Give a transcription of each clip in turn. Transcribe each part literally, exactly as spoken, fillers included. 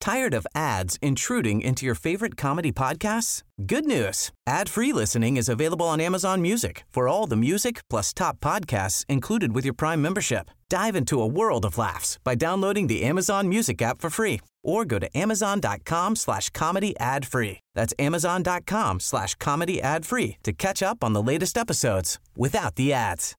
Tired of ads intruding into your favorite comedy podcasts? Good news. Ad-free listening is available on Amazon Music for all the music plus top podcasts included with your Prime membership. Dive into a world of laughs by downloading the Amazon Music app for free or go to amazon.com slash comedy ad free. That's amazon.com slash comedy ad free to catch up on the latest episodes without the ads.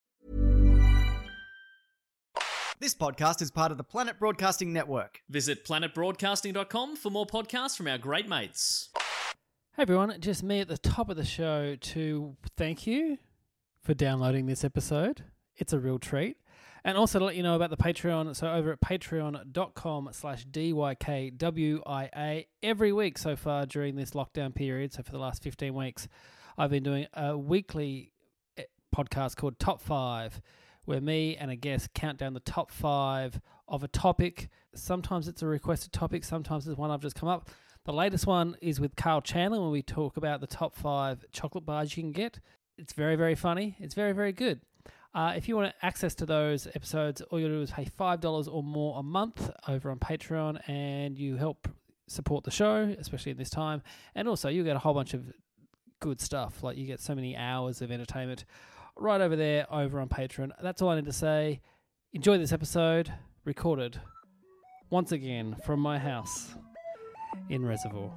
This podcast is part of the Planet Broadcasting Network. Visit planet broadcasting dot com for more podcasts from our great mates. Hey everyone, just me at the top of the show to thank you for downloading this episode. It's a real treat. And also to let you know about the Patreon. So over at patreon.com slash D-Y-K-W-I-A, every week so far during this lockdown period, so for the last fifteen weeks, I've been doing a weekly podcast called Top five, where me and a guest count down the top five of a topic. Sometimes it's a requested topic, sometimes it's one I've just come up. The latest one is with Carl Chandler when we talk about the top five chocolate bars you can get. It's very, very funny. It's very, very good. Uh, if you want access to those episodes, all you do is pay five dollars or more a month over on Patreon, and you help support the show, especially in this time. And also you get a whole bunch of good stuff. Like you get so many hours of entertainment right over there over on Patreon. That's all I need to say. Enjoy this episode, recorded once again from my house in Reservoir.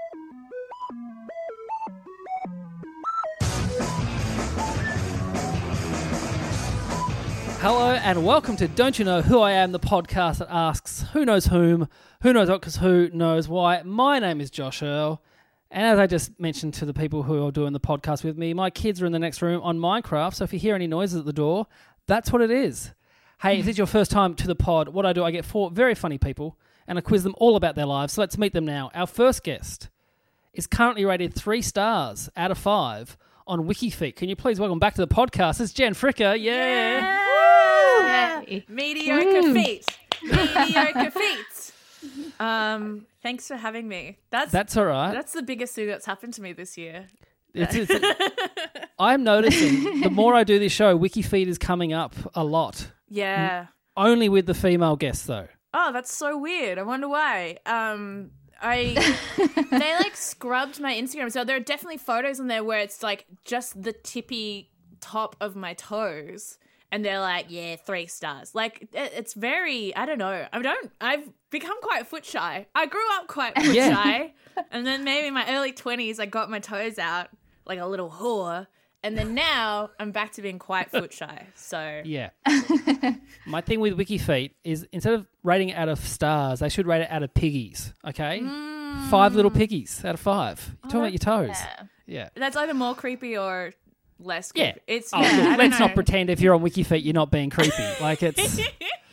Hello and welcome to Don't You Know Who I Am, the podcast that asks who knows whom, who knows what, because who knows why. My name is Josh Earl, and as I just mentioned to the people who are doing the podcast with me, my kids are in the next room on Minecraft, so if you hear any noises at the door, that's what it is. Hey, if this is your first time to the pod, what I do, I get four very funny people and I quiz them all about their lives, so let's meet them now. Our first guest is currently rated three stars out of five on WikiFeet. Can you please welcome back to the podcast? It's Jen Fricker. Yeah! yeah. Yeah. Mediocre mm. feet. Mediocre feet. Um, thanks for having me. That's That's all right. That's the biggest thing that's happened to me this year. It's, it's, I'm noticing the more I do this show, WikiFeet is coming up a lot. Yeah. Only with the female guests, though. Oh, that's so weird. I wonder why. Um, I they like scrubbed my Instagram, so there are definitely photos on there where it's like just the tippy top of my toes. And they're like, yeah, three stars. Like, it's very, I don't know. I don't, I've become quite foot shy. I grew up quite foot yeah. shy. And then maybe in my early twenties, I got my toes out like a little whore. And then now I'm back to being quite foot shy. So yeah. My thing with WikiFeet is instead of rating it out of stars, they should rate it out of piggies, okay? Mm. Five little piggies out of five. You're talking oh, about your toes. Yeah. yeah. That's either more creepy or less yeah. creepy. It's, oh, yeah, look, let's know. not pretend if you're on WikiFeet you're not being creepy. Like it's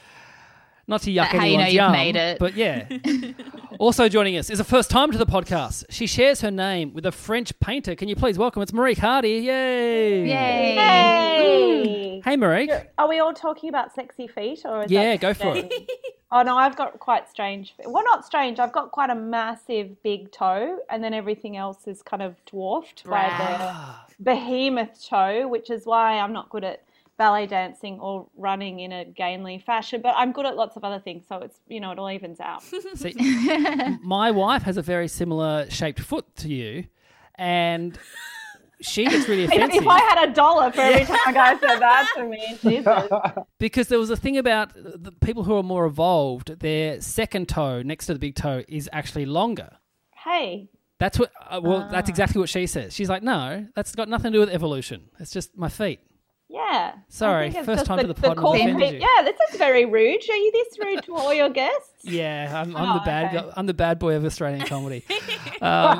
not to yuck how anyone's you know you've yum, made it. But yeah. Also joining us is a first time to the podcast. She shares her name with a French painter. Can you please welcome? It's Marique Hardy. Yay! Yay! Hey! Hey, Marique. Are we all talking about sexy feet, or is yeah, that go for strange? it. Oh no, I've got quite strange. Well, not strange. I've got quite a massive big toe, and then everything else is kind of dwarfed by the behemoth toe, which is why I'm not good at ballet dancing or running in a gainly fashion, but I'm good at lots of other things, so it's, you know, it all evens out. See, my wife has a very similar shaped foot to you, and she gets really offensive. If I had a dollar for every time a guy said that to me, Jesus. Because there was a thing about the people who are more evolved, their second toe next to the big toe is actually longer. Hey. That's what, uh, well, uh. that's exactly what she says. She's like, no, that's got nothing to do with evolution. It's just my feet. Yeah. Sorry, first time the, to the pod. The cool and you. Yeah, this is very rude. Are you this rude to all your guests? Yeah, I'm, I'm oh, the bad. okay. I'm the bad boy of Australian comedy. um,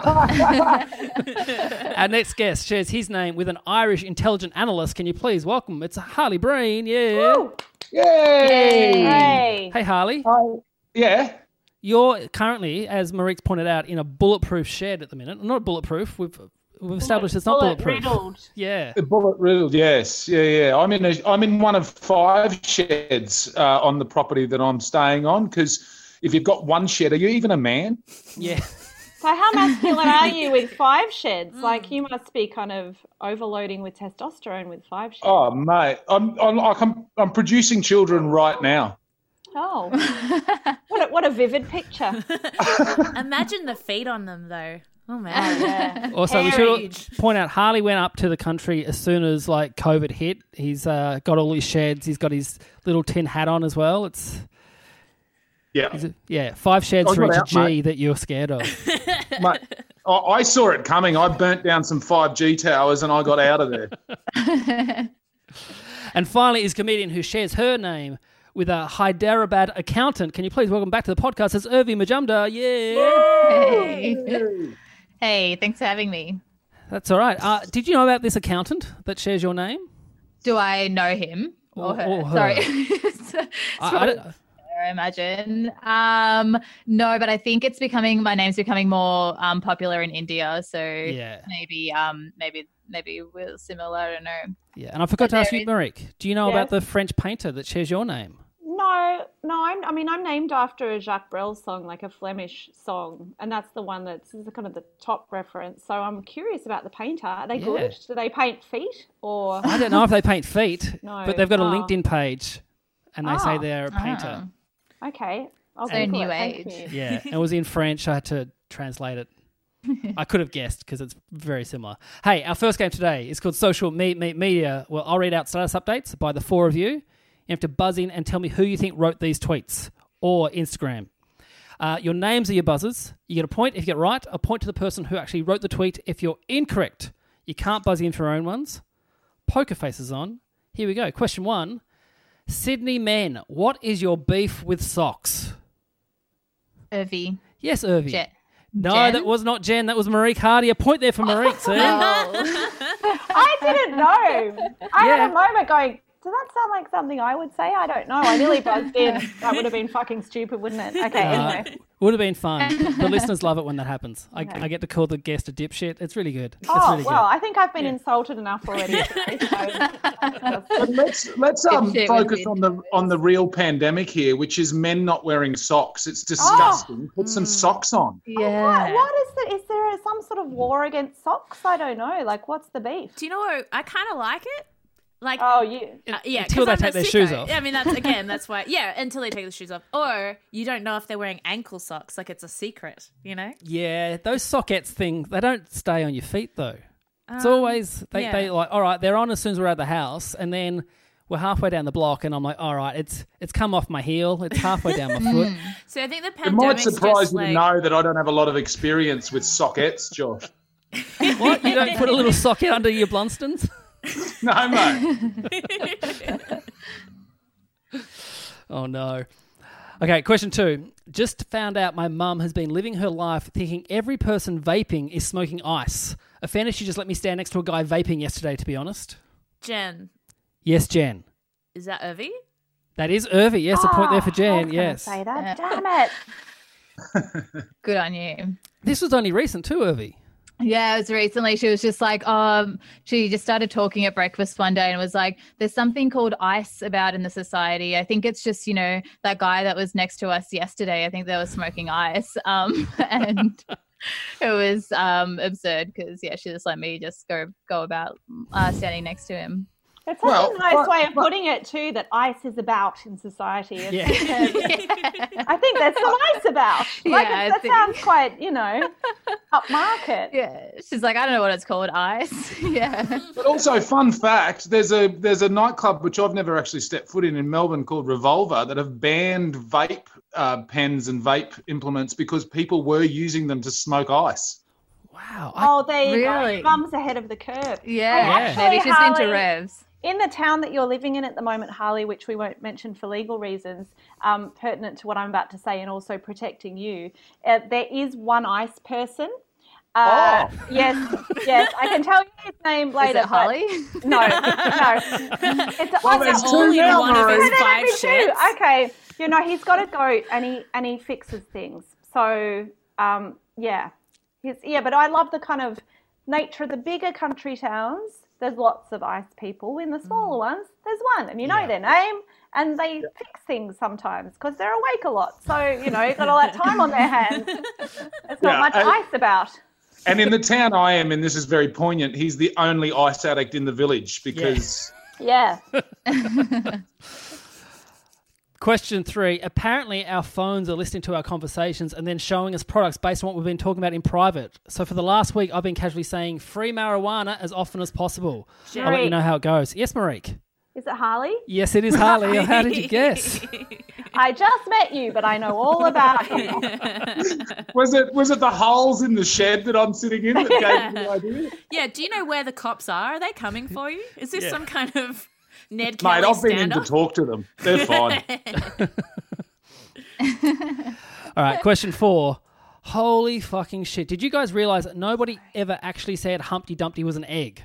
our next guest shares his name with an Irish intelligent analyst. Can you please welcome? It's Harley Breen. Yeah. Woo! Yay! Hey. Hey, Harley. Hi. Yeah. You're currently, as Marique's pointed out, in a bulletproof shed at the minute. Not bulletproof. We've We've established it's not bullet bulletproof. Riddled. Yeah. Bullet riddled, yes. Yeah, yeah. I'm in a, I'm in one of five sheds uh, on the property that I'm staying on, because if you've got one shed, are you even a man? Yeah. So how masculine are you with five sheds? Mm. Like you must be kind of overloading with testosterone with five sheds. Oh, mate. I'm I'm like I'm, I'm producing children right now. Oh, what a, what a vivid picture. Imagine the feet on them, though. Oh, man. Yeah. Also, we should point out Harley went up to the country as soon as like COVID hit. He's uh, got all his sheds. He's got his little tin hat on as well. It's Yeah. he's a- yeah, five sheds I for got each out, G mate. that you're scared of. Mate, I I saw it coming. I burnt down some five G towers and I got out of there. And finally, is a comedian who shares her name with a Hyderabad accountant. Can you please welcome back to the podcast? It's Urvi Majumdar. Yeah. Hey. Hey, thanks for having me. That's all right. Uh, did you know about this accountant that shares your name? Do I know him or, Or- her? or her. Sorry. I, I don't, I imagine. Um, no, but I think it's becoming, my name's becoming more um, popular in India. So Yeah. maybe, um, maybe, maybe we're similar. I don't know. yeah, and I forgot But to ask there you, is- Marique, do you know Yes. about the French painter that shares your name? No, no, I'm, I mean, I'm named after a Jacques Brel song, like a Flemish song, and that's the one that's this is kind of the top reference. So I'm curious about the painter. Are they Yeah. good? Do they paint feet or? I don't know if they paint feet, No. but they've got a Oh. LinkedIn page and they say Ah. they're a painter. Okay, I'll So Google new it. Thank age. you. Yeah, it was in French. I had to translate it. I could have guessed because it's very similar. Hey, our first game today is called Social Me- Me- Media. Well, I'll read out status updates by the four of you. You have to buzz in and tell me who you think wrote these tweets or Instagram. Uh, your names are your buzzers. You get a point if you get it right, a point to the person who actually wrote the tweet. If you're incorrect, you can't buzz in for your own ones. Poker faces on. Here we go. Question one. Sydney men, what is your beef with socks? Irvi. Yes, Irvi. Jet. No, Jen? that was not Jen. That was Marique Hardy. A point there for Marique, see? I didn't know. I Yeah. had a moment going, does that sound like something I would say? I don't know. I nearly buzzed in. That would have been fucking stupid, wouldn't it? Okay, Uh, anyway. would have been fun. The listeners love it when that happens. I, I get to call the guest a dipshit. It's really good. It's Oh, really well, good. I think I've been insulted enough already. today, so- But let's let's um, Shit was focus good. on the on the real pandemic here, which is men not wearing socks. It's disgusting. Put some socks on. What, Yeah. what is the, is there some sort of war against socks? I don't know. Like, what's the beef? Do you know what? I kind of like it. Like, Oh, you. uh, yeah, Until 'cause they I'm take a their sicko. shoes off. I mean, that's again, that's why. Yeah, until they take the shoes off, or you don't know if they're wearing ankle socks. Like it's a secret, you know. Yeah, those sockets things, they don't stay on your feet, though. It's Um, always, they, yeah. they like, all right, they're on as soon as we're out of the house, and then we're halfway down the block, and I'm like, all right, it's it's come off my heel. It's halfway down my foot. So I think the It pandemic might surprise just you like, to know that I don't have a lot of experience with sockets, Josh. What? You don't put a little socket under your Blunstons? No, mate. Oh, no. Okay, question two. Just found out my mum has been living her life thinking every person vaping is smoking ice. Offended she just let me stand next to a guy vaping yesterday, to be honest. Jen, Yes, Jen. is that Irvi? That is Irvi. Yes, a point there for Oh, I was Jen. gonna Yes. Say that. Damn it. Good on you. This was only recent too, Irvi. Yeah, it was recently. She was just like, um, she just started talking at breakfast one day and was like, there's something called ice about in the society. I think it's just, you know, that guy that was next to us yesterday. I think they were smoking ice. Um, and it was um, absurd because, yeah, she just let me just go go about uh, standing next to him. It's such Well, a nice but- way of putting it, too, that ice is about in society. It's- Yeah. I think there's some ice about. Like, Yeah, I it, that think- sounds quite, you know, upmarket. Yeah, she's like, I don't know what it's called, ice. Yeah. But also, fun fact: there's a there's a nightclub which I've never actually stepped foot in in Melbourne called Revolver that have banned vape uh, pens and vape implements because people were using them to smoke ice. Wow. I, Oh, there you Really? go. Mum's ahead of the curve. Yeah, Yeah. maybe she's Actually, into Harley- revs. In the town that you're living in at the moment, Harley, which we won't mention for legal reasons, um, pertinent to what I'm about to say and also protecting you, uh, there is one ice person. Uh, Oh. Yes, yes. I can tell you his name later. Is it but- Holly? No, no. It's Well, I there's think- two Only now, one of Marie. his No, no, five me too. sheds. Okay, you know he's got a goat and he and he fixes things. So um, yeah, he's yeah. But I love the kind of nature of the bigger country towns. There's lots of ice people. In the smaller ones, there's one, and you know Yeah. their name, and they fix things sometimes because they're awake a lot. So you know, you've got all that time on their hands. There's not Yeah, much and- ice about. And in the town I am in, this is very poignant. He's the only ice addict in the village because Yeah. Question three. Apparently, our phones are listening to our conversations and then showing us products based on what we've been talking about in private. So for the last week, I've been casually saying free marijuana as often as possible. Sure. I'll let you know how it goes. Yes, Marique? Is it Harley? Yes, it is Harley. How did you guess? I just met you, but I know all about you. Was it was it the holes in the shed that I'm sitting in that gave me the idea? Yeah, do you know where the cops are? Are they coming for you? Is this Yeah. some kind of Ned Kelly Mate, I've been in stand-up? to talk to them. They're fine. All right, question four. Holy fucking shit. Did you guys realise that nobody ever actually said Humpty Dumpty was an egg?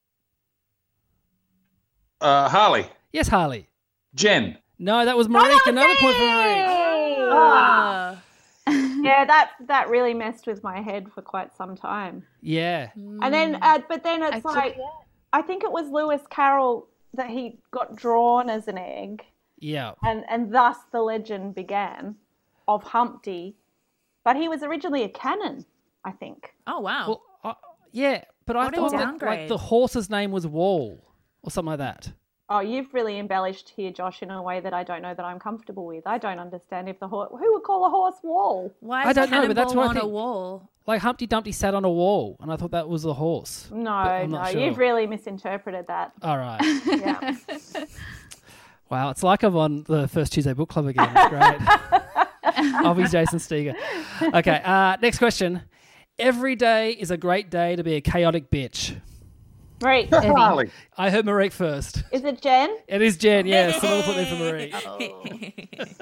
Uh, Harley, Yes, Harley. Jen. No, that was Marique. Another point for Marique. Ah. Yeah, that that really messed with my head for quite some time. Yeah. And then, uh, but then it's Actually, like, I think it was Lewis Carroll that he got drawn as an egg, Yeah. and and thus the legend began of Humpty. But he was originally a canon, I think. Oh, wow. Well, uh, yeah, but I What a thought that, like downgrade. the horse's name was Wall or something like that. Oh, you've really embellished here, Josh, in a way that I don't know that I'm comfortable with. I don't understand if the horse, who would call a horse Wall? Why I is don't the know, but that's cannonball what I on a think. wall? Like Humpty Dumpty sat on a wall, and I thought that was a horse. but No, I'm no, not sure. you've really misinterpreted that. All right. Yeah. Wow, it's like I'm on the First Tuesday Book Club again. It's great. I'll be Jason Steger. Okay, uh, next question. Every day is a great day to be a chaotic bitch. Right. Harley. I heard Marique first. Is it Jen? It is Jen, yes. Another point there for Marique.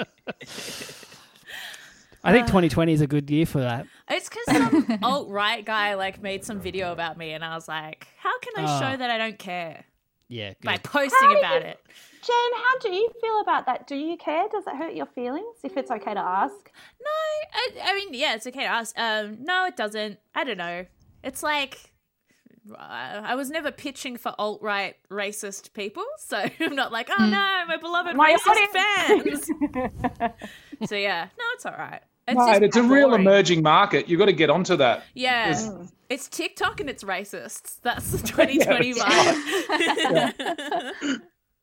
I think twenty twenty is a good year for that. It's because some alt-right guy like made some video about me and I was like, how can I Oh. show that I don't care? Yeah, good. By posting do about you- it. Jen, how do you feel about that? Do you care? Does it hurt your feelings? If it's okay to ask. No, I, I mean, yeah, it's okay to ask. Um, no, it doesn't. I don't know. It's like uh, I was never pitching for alt-right racist people, so I'm not like, oh no, my beloved My racist fans. So yeah, no, it's all right. It's Mate, just it's a real boring. emerging market. You've got to get onto that. Yeah, There's- it's TikTok and it's racists. That's the twenty twenty vibe.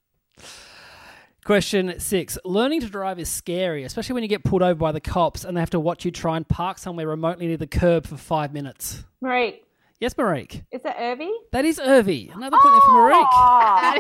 Question six. Learning to drive is scary, especially when you get pulled over by the cops and they have to watch you try and park somewhere remotely near the curb for five minutes. Marique, Yes, Marique. is it Irby? That is Irvy. Another point there for Marique. Oh,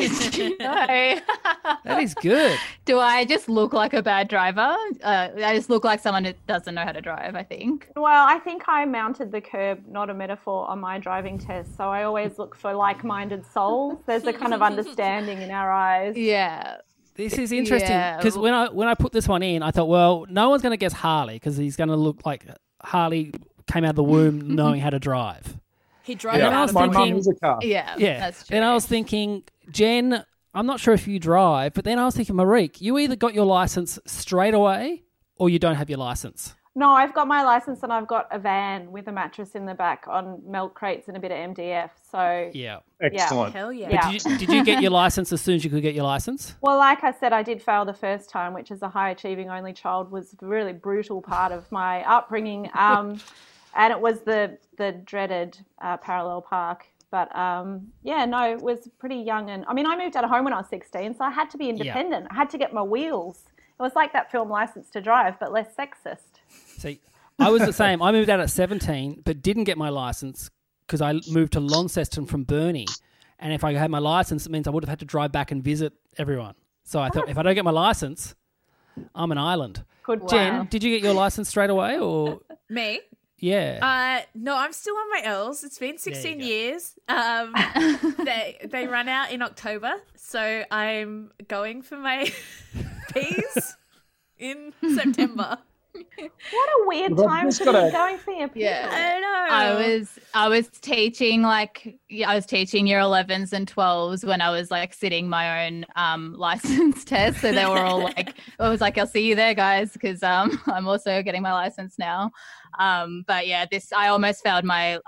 No. That is good. Do I just look like a bad driver? Uh, I just look like someone who doesn't know how to drive, I think. well, I think I mounted the curb, not a metaphor, on my driving test. So I always look for like-minded souls. There's a kind of understanding in our eyes. Yeah. This is interesting Yeah. because when I when I put this one in, I thought, well, no one's going to guess Harley because he's going to look like Harley came out of the womb knowing how to drive. He drove Yeah, it I out was of My the mum thinking- is a car. Yeah. Yeah. That's true. Then I was thinking, Jen, I'm not sure if you drive, but then I was thinking, Marique, you either got your license straight away or you don't have your license. No, I've got my license and I've got a van with a mattress in the back on milk crates and a bit of M D F. So, Yeah. Excellent. Hell yeah. But Yeah. did, you, did you get your license as soon as you could get your license? well, like I said, I did fail the first time, which as a high-achieving only child was a really brutal part of my upbringing. Um, and it was the the dreaded uh, parallel park. But um, yeah, no, it was pretty young. And I mean, I moved out of home when I was sixteen, so I had to be independent. I had to get my wheels. It was like that film License to Drive, but less sexist. See, I was the same. I moved out at seventeen, but didn't get my license because I moved to Launceston from Burnie. And if I had my license, it means I would have had to drive back and visit everyone. So I thought, if I don't get my license, I'm an island. Good Jen, did you get your license straight away or? Me? Yeah. Uh, no, I'm still on my L's. It's been sixteen go. years. Um, they they run out in October, so I'm going for my P's in September. What a weird Well, time just to be gotta- going for your Yeah. I don't know. I was I was teaching like yeah, I was teaching year elevens and twelves when I was like sitting my own um license test. So they were all like, I was like, I'll see you there, guys, because um I'm also getting my license now. Um, but yeah, this I almost failed my uh,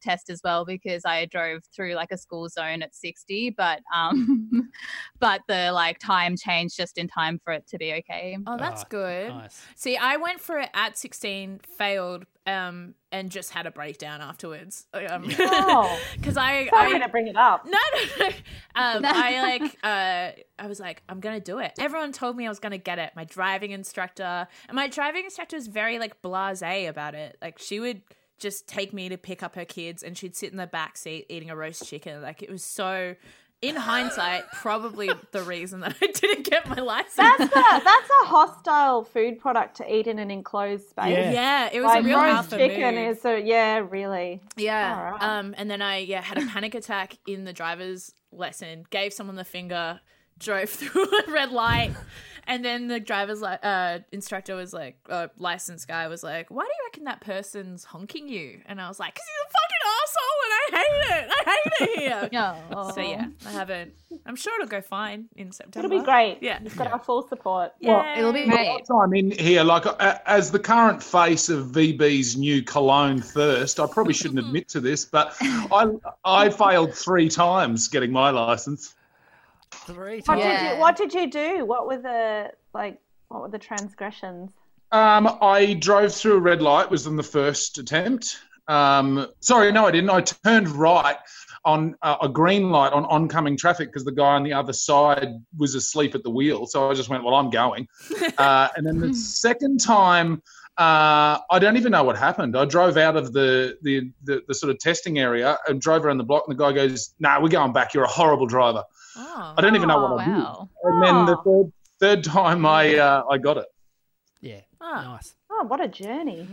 test as well because I drove through like a school zone at sixty, but um, but the like time changed just in time for it to be okay. Oh, that's Oh, good. nice. See, I went for it at sixteen, failed, um, and just had a breakdown afterwards. Um, Oh, because I, sorry I to bring it up. no, no, no. Um, I like, uh, I was like, I'm gonna do it. Everyone told me I was gonna get it. My driving instructor, and my driving instructor was very like blasé about it. Like she would just take me to pick up her kids, and she'd sit in the back seat eating a roast chicken. Like it was so. In hindsight, probably the reason that I didn't get my license. That's a, that's a hostile food product to eat in an enclosed space. Yeah. Yeah, it was Like a real roast alpha chicken move. is a yeah, really. Yeah. All right. Um, and then I yeah had a panic attack in the driver's lesson, gave someone the finger, drove through a red light, and then the driver's li- uh, instructor was like, uh, license guy was like, why do you reckon that person's honking you? And I was like, because he's a fucking asshole and I hate it. I hate it here. Yeah. So yeah, I haven't. I'm sure it'll go fine in September. It'll be great. Yeah. You've got our full support. Yeah. It'll be great. I'm in here, like uh, as the current face of V B's new cologne thirst. I probably shouldn't admit to this, but I I failed three times getting my license. Three What times. did Yeah. you What did you do? What were the like? What were the transgressions? Um, I drove through a red light. Was in the first attempt. Um, sorry, no, I didn't. I turned right on uh, a green light on oncoming traffic because the guy on the other side was asleep at the wheel. So I just went, well, I'm going. Uh, and then the second time, uh, I don't even know what happened. I drove out of the, the, the, the sort of testing area and drove around the block, and the guy goes, nah, we're going back. You're a horrible driver. Oh. I don't even know Oh, what I did. wow. And then the third, third time I uh, I got it. Yeah. Ah. Nice. Oh, what a journey!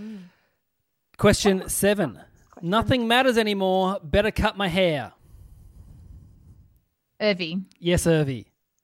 Question seven. Nothing matters anymore. Better cut my hair. Irvi. Yes, Irvi.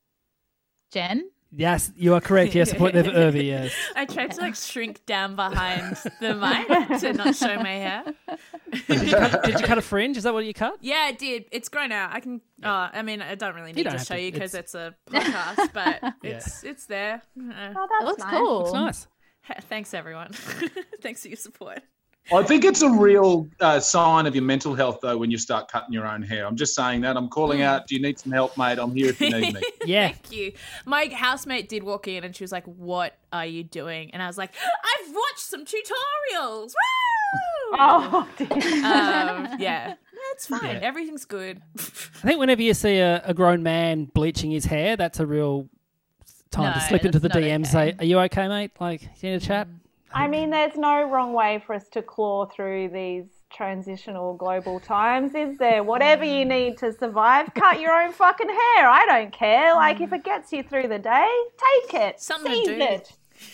Jen? Yes, you are correct. Yes, a point there for Irvi, yes. I tried to like shrink down behind the mic to not show my hair. Did you, cut, did you cut a fringe? Is that what you cut? Yeah, I did. It's grown out. I can. Oh, I mean, I don't really need don't to have show to. you because It's- it's, a podcast, but it's it's there. Uh, Oh, It that's looks nice. cool. It's nice. thanks, everyone. Thanks for your support. I think it's a real uh, sign of your mental health, though, when you start cutting your own hair. I'm just saying that. I'm calling out, do you need some help, mate? I'm here if you need me. Yeah. Thank you. My housemate did walk in and she was like, "What are you doing?" And I was like, "I've watched some tutorials." Woo! Oh, dear. um, yeah, it's fine. Yeah. Everything's good. I think whenever you see a, a grown man bleaching his hair, that's a real time to No, slip into the that's D M and not say, okay. are you okay, mate? Like, you need a chat? I mean, there's no wrong way for us to claw through these transitional global times, is there? Whatever you need to survive, cut your own fucking hair. I don't care. Like, if it gets you through the day, take it. Something to Seize do. it.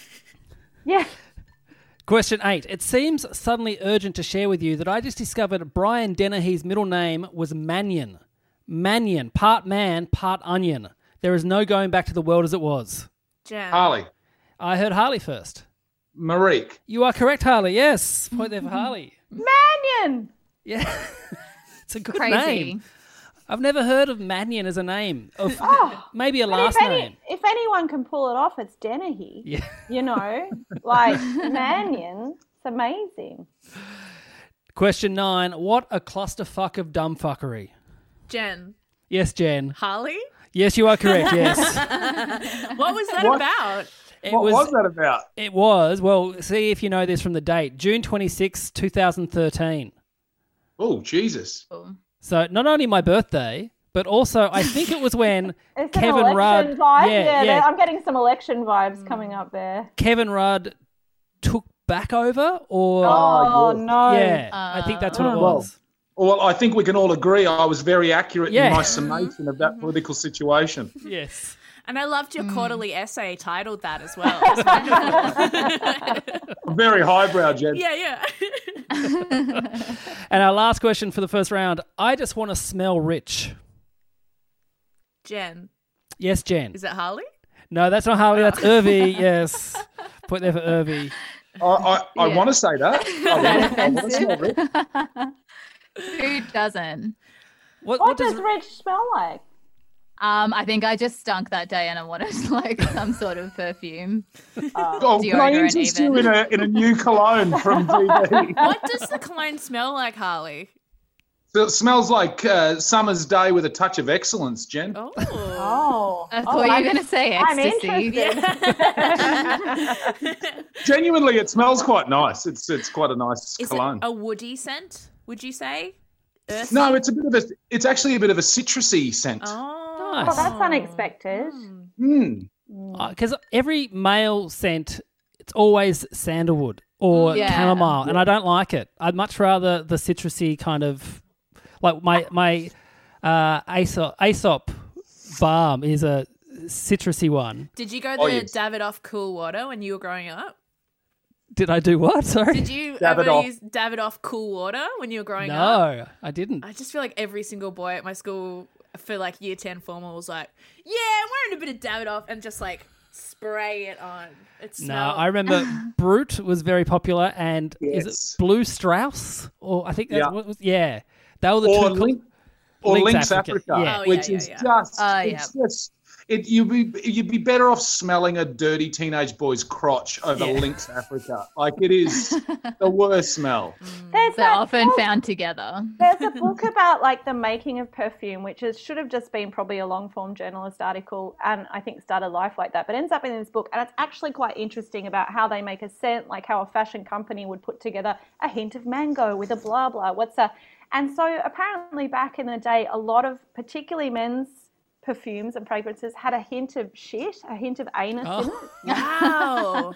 Yeah. Question eight. It seems suddenly urgent to share with you that I just discovered Brian Dennehy's middle name was Mannion. Mannion, part man, part onion. There is no going back to the world as it was. Jen. Harley, I heard Harley first. Marique. You are correct, Harley. Yes. Point there for Harley. Mannion. Yeah. It's a good Crazy. name. I've never heard of Mannion as a name. Of, Oh, maybe a But last if, any, name. if anyone can pull it off, it's Dennehy. Yeah. You know, like Mannion. It's amazing. Question nine. What a clusterfuck of dumbfuckery. Jen. Yes, Jen. Harley? Yes, you are correct. Yes. What was that What? about? It What was, was that about? It was. Well, see if you know this from the date. June twenty-sixth, twenty thirteen. Oh, Jesus. So not only my birthday, but also I think it was when It's Kevin an election Rudd. vibe. Yeah, Yeah, yeah. I'm getting some election vibes coming up there. Kevin Rudd took back over, or Oh, yeah. no. yeah, I think that's what it Oh. was. Well, I think we can all agree I was very accurate Yeah. in my summation of that political situation. Yes. And I loved your quarterly essay titled that as well. It was wonderful. Very highbrow, Jen. yeah, yeah. And our last question for the first round. I just want to smell rich. Jen. Yes, Jen. Is it Harley? No, that's not Harley. That's Irvi. Yes. Point there for Irvi. I, I, I Yeah. want to say that. I want, I want to smell it. Who doesn't? What, What what does does Rich smell like? Um, I think I just stunk that day and I wanted like some sort of perfume. Oh, can I Deodorant interest even. you in a, in a new cologne from V B? What does the cologne smell like, Harley? So it smells like uh, summer's day with a touch of excellence, Jen. Oh. Oh, I oh, thought you were I'm- going to say I'm ecstasy. interested. Genuinely, it smells quite nice. It's it's quite a nice Is cologne. it a woody scent, would you say? Earthy? No, it's a bit of a. It's actually a bit of a citrusy scent. Oh. Nice. Oh, that's unexpected. Mm. Because every male scent, it's always sandalwood or Yeah. chamomile, and I don't like it. I'd much rather the citrusy kind of, like my my uh, Aesop, Aesop balm is a citrusy one. Did you go Oh, the yes. Davidoff Cool Water when you were growing up? Did I do what? Sorry. Did you Davidoff. ever use Davidoff Cool Water when you were growing up? No, I didn't. I just feel like every single boy at my school for like year ten formal was like, yeah, I'm wearing a bit of Davidoff and just like spray it on. It No, smelled. I remember Brute was very popular, and is Yes. it Blue Strauss? Or I think that's Yeah. what was. Yeah, they were the Or two. Link, or Lynx Lynx Africa, Africa, yeah. Oh, which yeah, is yeah, just. Oh, it's just. It, you'd be you'd be better off smelling a dirty teenage boy's crotch over Yeah. Lynx Africa. Like it is the worst smell. There's They're that often book- found together. There's a book about like the making of perfume, which is should have just been probably a long form journalist article, and I think started life like that, but ends up in this book, and it's actually quite interesting about how they make a scent, like how a fashion company would put together a hint of mango with a blah blah. What's that? And so apparently back in the day, a lot of particularly men's perfumes and fragrances had a hint of shit, a hint of anus in it. Wow.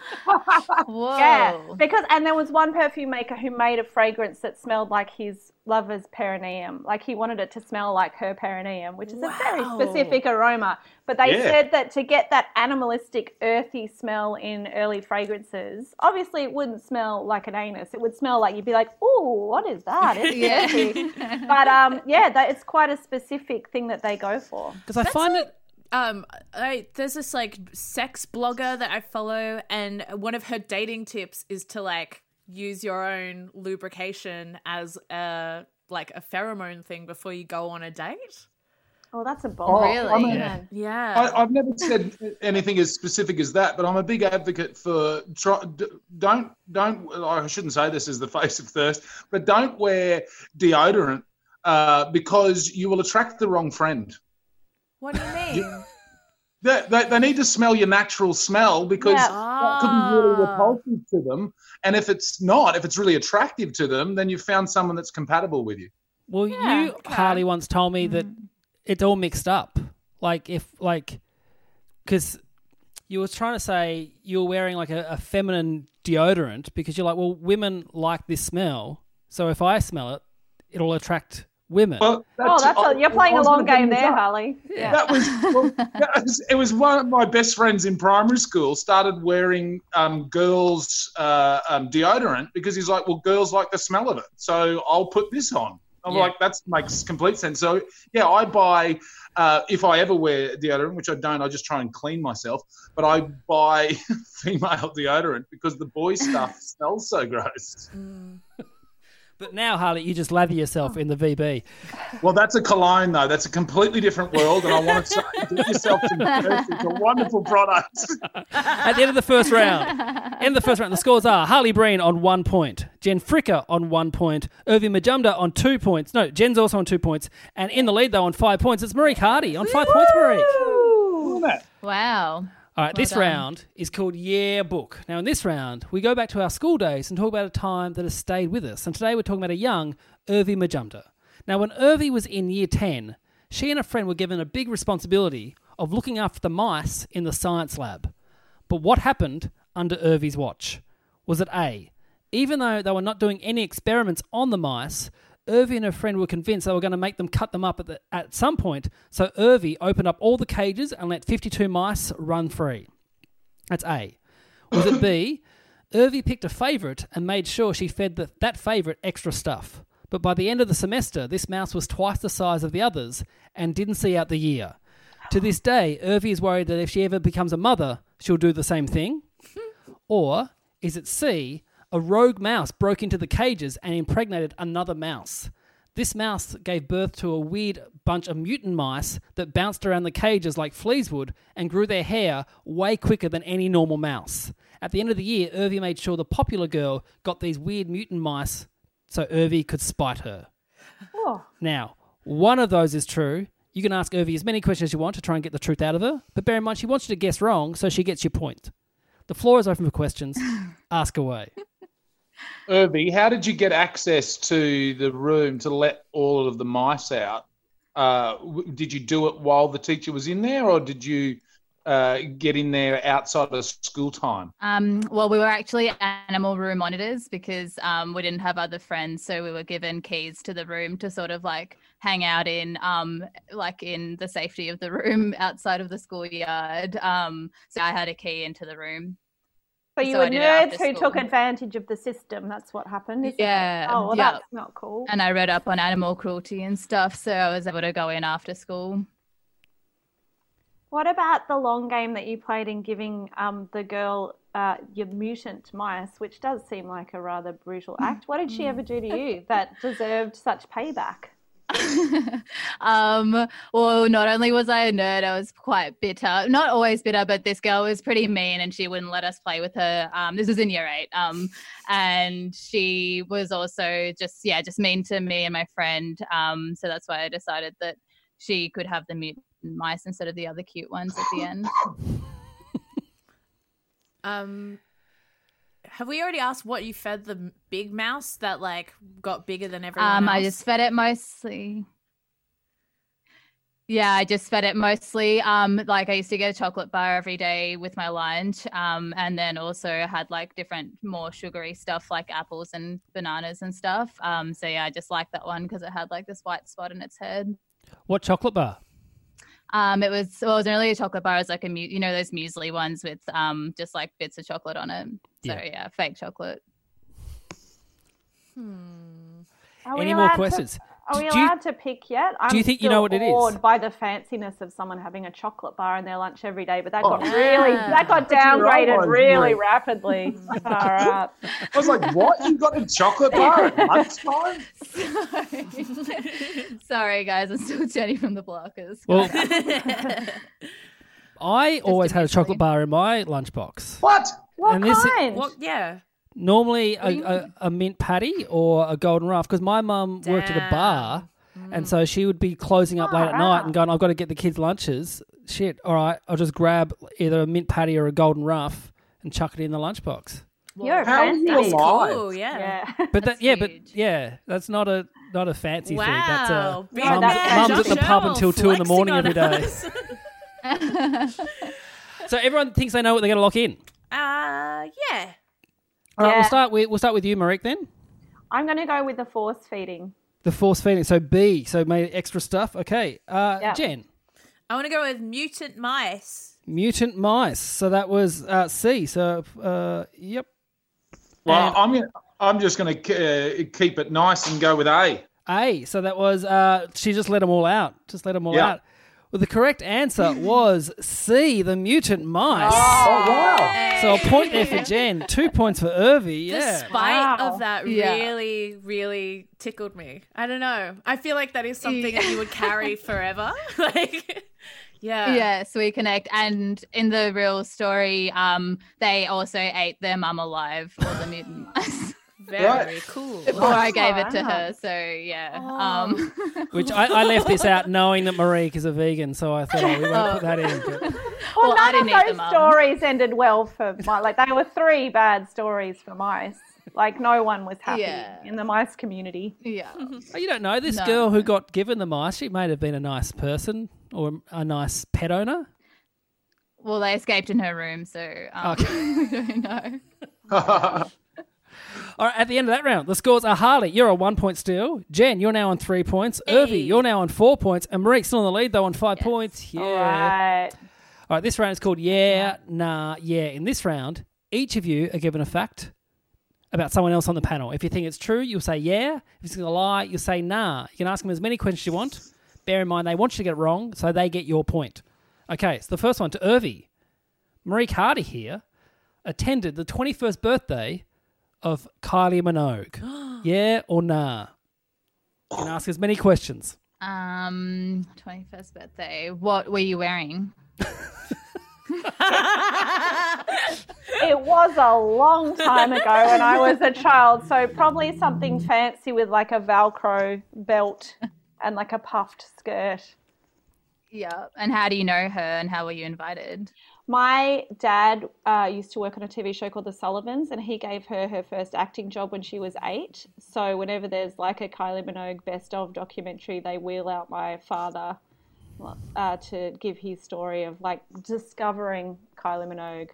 Whoa. Yeah, because and there was one perfume maker who made a fragrance that smelled like his lover's perineum. Like he wanted it to smell like her perineum, which is a very Wow. specific aroma. But they Yeah. said that to get that animalistic, earthy smell in early fragrances, obviously it wouldn't smell like an anus. It would smell like you'd be like, "Ooh, what is that?" It's Yeah. earthy. But um, yeah, that, it's quite a specific thing that they go for. Because I find it. Um, I, there's this like sex blogger that I follow, and one of her dating tips is to like use your own lubrication as a like a pheromone thing before you go on a date. Oh, that's a bomb. Really? I mean, Yeah. Yeah. I, I've never said anything as specific as that, but I'm a big advocate for try, d- don't don't. I shouldn't say this as the face of thirst, but don't wear deodorant uh, because you will attract the wrong friend. What do you mean? They, they, they need to smell your natural smell because Yeah. that could be really Ah. repulsive to them. And if it's not, if it's really attractive to them, then you've found someone that's compatible with you. Well, Yeah, you okay. Harley once told me that it's all mixed up. Like if like, because you was trying to say you were wearing like a, a feminine deodorant because you're like, well, women like this smell, so if I smell it, it'll attract women. Well, Oh, that's I- a, you're playing I a was long gonna game bring this there, up. Harley. Yeah. That was, well, that was it was one of my best friends in primary school started wearing um, girls' uh, um, deodorant because he's like, well, girls like the smell of it, so I'll put this on. I'm Yeah. like, that makes complete sense. So yeah, I buy uh, if I ever wear deodorant, which I don't, I just try and clean myself. But I buy female deodorant because the boy stuff smells so gross. But now, Harley, you just lather yourself in the V B. Well, that's a cologne, though. That's a completely different world, and I want to say, get yourself some Perth. It's a wonderful product. At the end of the first round, end of the first round, the scores are Harley Breen on one point, Jen Fricker on one point, Irving Majumdar on two points. No, Jen's also on two points, and in the lead though on five points, it's Marique Hardy on five points. Marique. Look at that. Wow. All right, this done. round is called Yeah Book. Now, in this round, we go back to our school days and talk about a time that has stayed with us. And today we're talking about a young Irvi Majumdar. Now, when Irvi was in year ten, she and a friend were given a big responsibility of looking after the mice in the science lab. But what happened under Irvi's watch? Was it A, even though they were not doing any experiments on the mice, Irvi and her friend were convinced they were going to make them cut them up at, the, at some point, so Irvi opened up all the cages and let fifty-two mice run free. That's A. Was it B? Irvi picked a favourite and made sure she fed the, that favourite extra stuff. But by the end of the semester, this mouse was twice the size of the others and didn't see out the year. To this day, Irvi is worried that if she ever becomes a mother, she'll do the same thing. Or is it C? A rogue mouse broke into the cages and impregnated another mouse. This mouse gave birth to a weird bunch of mutant mice that bounced around the cages like fleas would and grew their hair way quicker than any normal mouse. At the end of the year, Irvi made sure the popular girl got these weird mutant mice so Irvi could spite her. Oh. Now, one of those is true. You can ask Irvi as many questions as you want to try and get the truth out of her. But bear in mind, she wants you to guess wrong, so she gets your point. The floor is open for questions. Ask away. Irvi, how did you get access to the room to let all of the mice out? Uh, w- did you do it while the teacher was in there, or did you uh, get in there outside of school time? Um, well, we were actually animal room monitors because um, we didn't have other friends, so we were given keys to the room to sort of like hang out in, um, like in the safety of the room outside of the schoolyard. Um, so I had a key into the room. So you So were I did it nerds after who school. took advantage of the system. That's what happened. Isn't Yeah, It? Oh, well, yeah. that's not cool. And I read up on animal cruelty and stuff, so I was able to go in after school. What about the long game that you played in giving um, the girl uh, your mutant mice, which does seem like a rather brutal act? What did she ever do to you that deserved such payback? um, well, not only was I a nerd, I was quite bitter. Not always bitter, but this girl was pretty mean and she wouldn't let us play with her. Um, this was in year eight. Um, and she was also just, yeah, just mean to me and my friend. Um, so that's why I decided that she could have the mutant mice instead of the other cute ones at the end. Um, have we already asked what you fed the big mouse that like got bigger than everyone Um, else? I just fed it mostly. Yeah, I just fed it mostly. Um, like I used to get a chocolate bar every day with my lunch. Um, and then also had like different more sugary stuff like apples and bananas and stuff. Um, so yeah, I just liked that one because it had like this white spot in its head. What chocolate bar? Um, it was well, it wasn't really a chocolate bar. It was like a mu- you know those muesli ones with um just like bits of chocolate on it. So Yeah. yeah, fake chocolate. Are we Any more allowed to- questions? Are we Do you- allowed to pick yet? I'm do you think you know what it is? awed by the fanciness of someone having a chocolate bar in their lunch every day, but that Oh. got really that got That's your downgraded own, really Marie. rapidly. Far out. I was like, what? You got a chocolate bar at lunchtime? Sorry guys, I'm still Jenny from the Blockers. Well, I always had a initially. chocolate bar in my lunchbox. What? What And this is- kind? What? Yeah. Normally a, a, a mint patty or a golden ruff because my mum worked at a bar and so she would be closing up late at Far night out. and going, I've got to get the kids' lunches. Shit, all right, I'll just grab either a mint patty or a golden ruff and chuck it in the lunchbox. You're How are fancy. you That's alive? cool. Yeah. Yeah. But that, yeah, huge. but yeah, that's not a not a fancy Wow. thing. That's a Big No, mum's, that's- mum's at the Josh pub Earl until two in the morning every flexing day. on us. So everyone thinks they know what they're going to lock in. Uh, yeah. All right, Yeah. we'll start with we'll start with you, Marique. Then I'm going to go with the force feeding. the force feeding. So B. So made extra stuff. Okay, uh, Yeah. Jen. I want to go with mutant mice. Mutant mice. So that was uh, C. So uh, yep. Well, And I'm gonna, I'm just going to uh, keep it nice and go with A. A. So that was uh, she just let them all out. Just let them all Yeah. out. Well, the correct answer was C. The mutant mice. Oh, wow. So a point there for Jen. Two points for Irvi. The Yeah. spite Wow. of that Yeah. really, really tickled me. I don't know. I feel like that is something that you would carry forever. like, yeah. Yes, we connect. And in the real story, um, they also ate their mum alive, all the mutant mice, Very Right. cool. before I gave it to wow. her. So yeah. Oh. Um, Which I, I left this out knowing that Marique is a vegan, so I thought, oh, we won't put that in. But Well, Well, I none didn't eat of the those mum. stories ended well for my, like they were three bad stories for mice. Like no one was happy Yeah. in the mice community. yeah. oh, you don't know. This No. girl who got given the mice, she may have been a nice person or a nice pet owner. Well, they escaped in her room, so um, Okay. we don't know. All right, at the end of that round, the scores are Harley, you're on one point still. Jen, you're now on three points. Hey. Irvi, you're now on four points. And Marique's still in the lead, though, on five points. Yeah. All right. All right, this round is called Yeah, Nah, Yeah. In this round, each of you are given a fact about someone else on the panel. If you think it's true, you'll say yeah. If it's a lie, you'll say nah. You can ask them as many questions as you want. Bear in mind, they want you to get it wrong, so they get your point. Okay, so the first one to Irvi. Marique Hardy here attended the twenty-first birthday of Kylie Minogue. Yeah or nah? You can ask as many questions. Um, twenty-first birthday. What were you wearing? It was a long time ago when I was a child, so probably something fancy with like a Velcro belt and like a puffed skirt. Yeah. And how do you know her and how were you invited? My dad uh, used to work on a T V show called The Sullivans, and he gave her her first acting job when she was eight. So whenever there's like a Kylie Minogue best of documentary, they wheel out my father uh, to give his story of like discovering Kylie Minogue.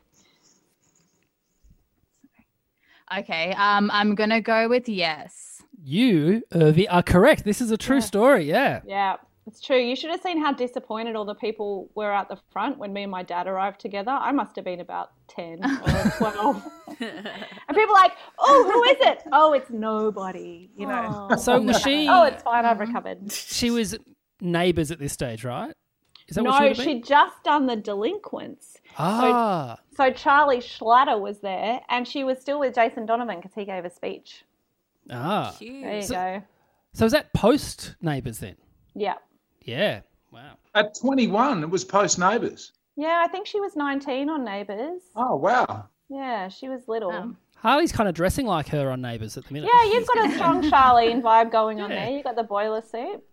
Okay, um, I'm going to go with yes. You, Irvi, are correct. This is a true Yeah. story, yeah. Yeah, it's true. You should have seen how disappointed all the people were at the front when me and my dad arrived together. I must have been about ten or twelve. And people are like, oh, who is it? Oh, it's nobody, you know. So was she... Oh, it's fine, I've recovered. She was Neighbours at this stage, right? Is that No, what she would have been? she'd just done The Delinquents. Ah, So Charlie Schlatter was there, and she was still with Jason Donovan because he gave a speech. ah. There you So- go. So is that post Neighbours then? Yeah. Yeah. Wow. At twenty-one, it was post Neighbours. Yeah, I think she was nineteen on Neighbours. Oh, wow. Yeah, she was little. Um, Harley's kind of dressing like her on Neighbours at the minute. Yeah, you've got a strong Charlene vibe going on Yeah. there. You've got the boiler suit.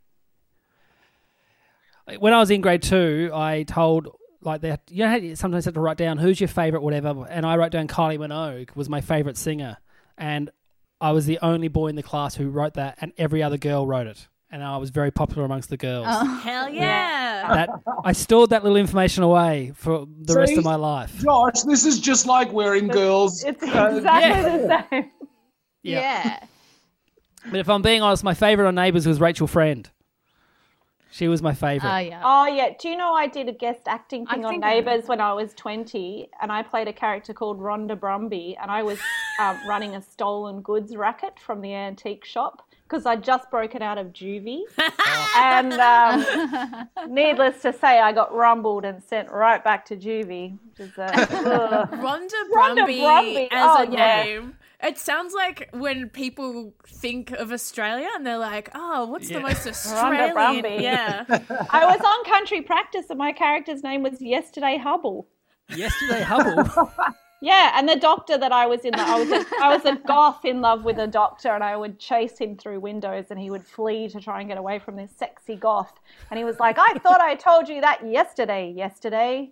When I was in grade two, I told like they you know how you sometimes have to write down who's your favourite whatever, and I wrote down Kylie Minogue was my favourite singer, and I was the only boy in the class who wrote that, and every other girl wrote it, and I was very popular amongst the girls. Hell yeah. That I stored that little information away for the rest See? of my life. Josh, this is just like wearing girls. It's uh, exactly the same. Yeah. yeah. But if I'm being honest, my favourite on Neighbours was Rachel Friend. She was my favourite. Oh, yeah. Oh, yeah. Do you know I did a guest acting I thing on think I Neighbours when I was twenty, and I played a character called Rhonda Brumby, and I was um, running a stolen goods racket from the antique shop because I'd just broken out of juvie. And um, needless to say, I got rumbled and sent right back to juvie. Which is, uh, ugh. Rhonda Rhonda Brumby Brumby. as Oh, a yeah. name. It sounds like when people think of Australia and they're like, oh, what's Yeah. the most Australian? Brumby. Yeah. I was on Country Practice, and my character's name was Yesterday Hubble. Yesterday, Hubble. Yeah, and the doctor that I was in, the, I was a, I was a goth in love with a doctor, and I would chase him through windows, and he would flee to try and get away from this sexy goth. And he was like, "I thought I told you that yesterday, yesterday."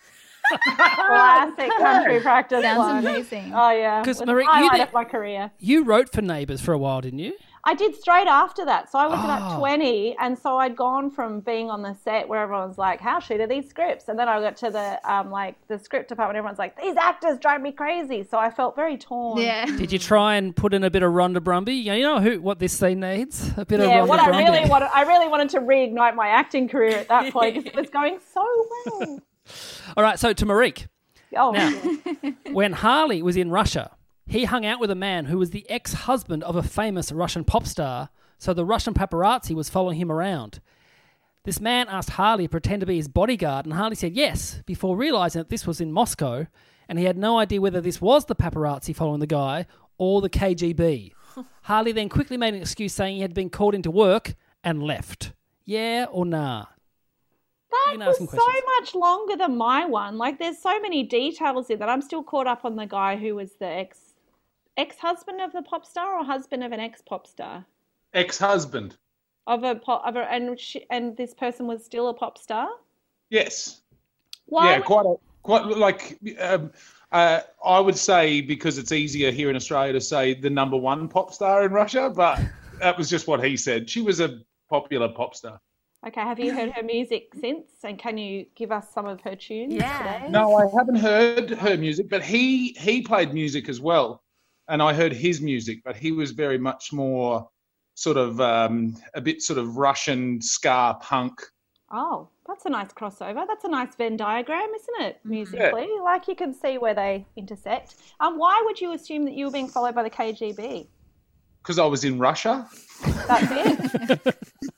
Classic Country Practice Sounds line. amazing. Oh yeah, 'Cause, was Marie, the highlight you did- of my career. You wrote for Neighbours for a while, didn't you? I did straight after that. So I was Oh. about twenty, and so I'd gone from being on the set where everyone's like, how shit are these scripts? And then I got to the um like the script department, everyone's like, these actors drive me crazy. So I felt very torn. Yeah. Did you try and put in a bit of Rhonda Brumby? You know who what this scene needs? A bit Yeah, of Rhonda what I Brumby. really wanted, I really wanted to reignite my acting career at that point because it was going so well. All right, so to Marique. Oh, Now, yeah. when Harley was in Russia, he hung out with a man who was the ex-husband of a famous Russian pop star, so the Russian paparazzi was following him around. This man asked Harley to pretend to be his bodyguard, and Harley said yes, before realising that this was in Moscow, and he had no idea whether this was the paparazzi following the guy or the K G B. Harley then quickly made an excuse saying he had been called into work and left. Yeah or nah? That You can ask was some so questions. much longer than my one. Like, there's so many details in that. I'm still caught up on the guy who was the ex ex-husband of the pop star or husband of an ex-pop star Ex-husband. of a pop of a, and she, and this person was still a pop star. Yes. Why? Yeah, quite a, quite like um, uh, I would say because it's easier here in Australia to say the number one pop star in Russia, but that was just what he said. She was a popular pop star. Okay, have you heard her music since? And can you give us some of her tunes Yeah. today? No, I haven't heard her music, but he he played music as well, and I heard his music, but he was very much more sort of um, a bit sort of Russian ska punk. Oh, that's a nice crossover. That's a nice Venn diagram, isn't it? Musically, like you can see where they intersect. Um, why would you assume that you were being followed by the K G B? Because I was in Russia. That's it.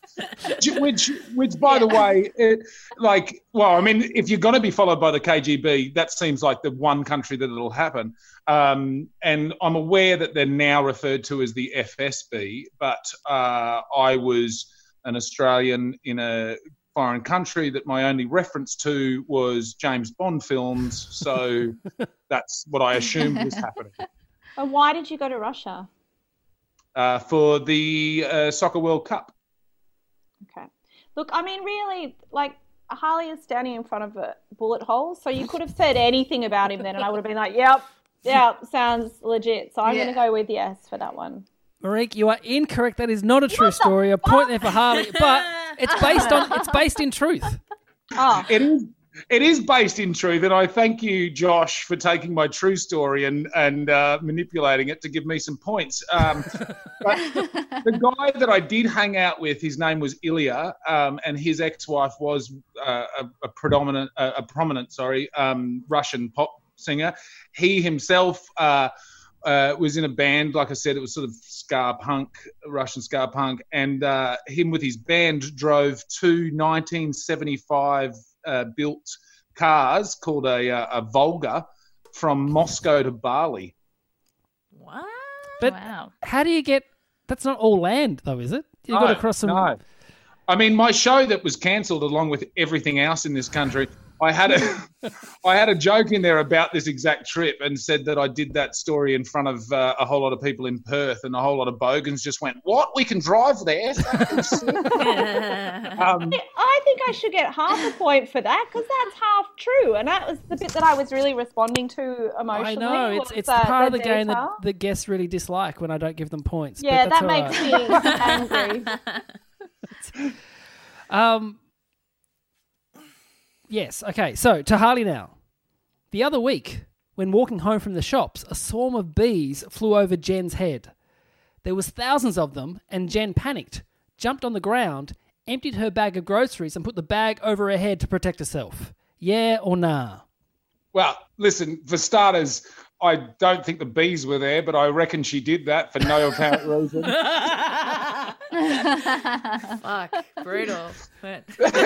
which, which, by the way, it, like, well, I mean, if you're going to be followed by the K G B, that seems like the one country that it'll happen. Um, and I'm aware that they're now referred to as the F S B, but uh, I was an Australian in a foreign country that my only reference to was James Bond films. So that's what I assumed was happening. And why did you go to Russia? Uh, for the uh, Soccer World Cup. Okay. Look, I mean, really, like, Harley is standing in front of a bullet hole, so you could have said anything about him then, and I would have been like, yep, yep, sounds legit. So I'm Yeah. going to go with yes for that one. Marique, you are incorrect. That is not a true story. A point there for Harley, but it's based on it's based in truth. Oh, It is. It is based in truth, and I thank you, Josh, for taking my true story and and uh, manipulating it to give me some points. Um, but the guy that I did hang out with, his name was Ilya, um, and his ex-wife was uh, a, a predominant, uh, a prominent, sorry, um, Russian pop singer. He himself uh, uh, was in a band, like I said, it was sort of ska punk, Russian ska punk, and uh, him with his band drove two nineteen seventy-five. Uh, built cars called a, uh, a Volga from Moscow to Bali. What? But Wow. how do you get? That's not all land, though, is it? You got to cross some. No. I mean, my show that was cancelled along with everything else in this country, I had a, I had a joke in there about this exact trip and said that I did that story in front of uh, a whole lot of people in Perth, and a whole lot of bogans just went, "What? We can drive there?" um, I think I should get half a point for that because that's half true, and that was the bit that I was really responding to emotionally. I know it's was, it's uh, the part of the game that detail. the guests really dislike when I don't give them points. but Yeah, that's that all makes right. me angry. Um. Yes. Okay. So to Harley now. The other week, when walking home from the shops, a swarm of bees flew over Jen's head. There was thousands of them, and Jen panicked, jumped on the ground, emptied her bag of groceries, and put the bag over her head to protect herself. Yeah or nah? well, listen, for starters, I don't think the bees were there, but I reckon she did that for no apparent reason. Fuck, brutal. Right?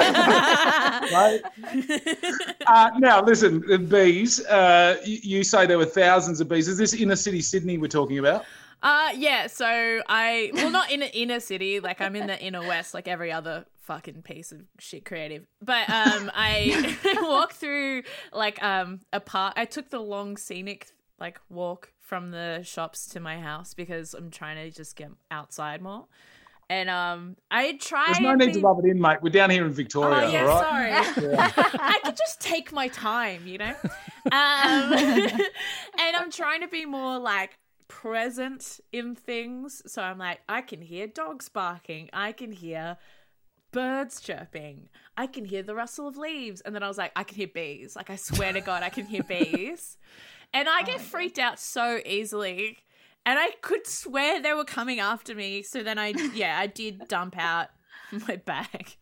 uh, now, listen, the bees, uh, you, you say there were thousands of bees. Is this inner city Sydney we're talking about? Uh, yeah, so I, well, not in the inner city, like I'm in the inner west, like every other fucking piece of shit creative. But um, I walked through, like, um, a park. I took the long scenic, like, walk from the shops to my house because I'm trying to just get outside more. And um, I tried. There's no need to rub it in, mate. We're down here in Victoria, Oh, yeah, all right? sorry. Yeah. I could just take my time, you know? Um, and I'm trying to be more, like, present in things. So I'm like, I can hear dogs barking. I can hear birds chirping. I can hear the rustle of leaves. And then I was like, I can hear bees. Like, I swear to God, I can hear bees. And I get freaked out so easily. And I could swear they were coming after me. So then I, yeah, I did dump out my bag.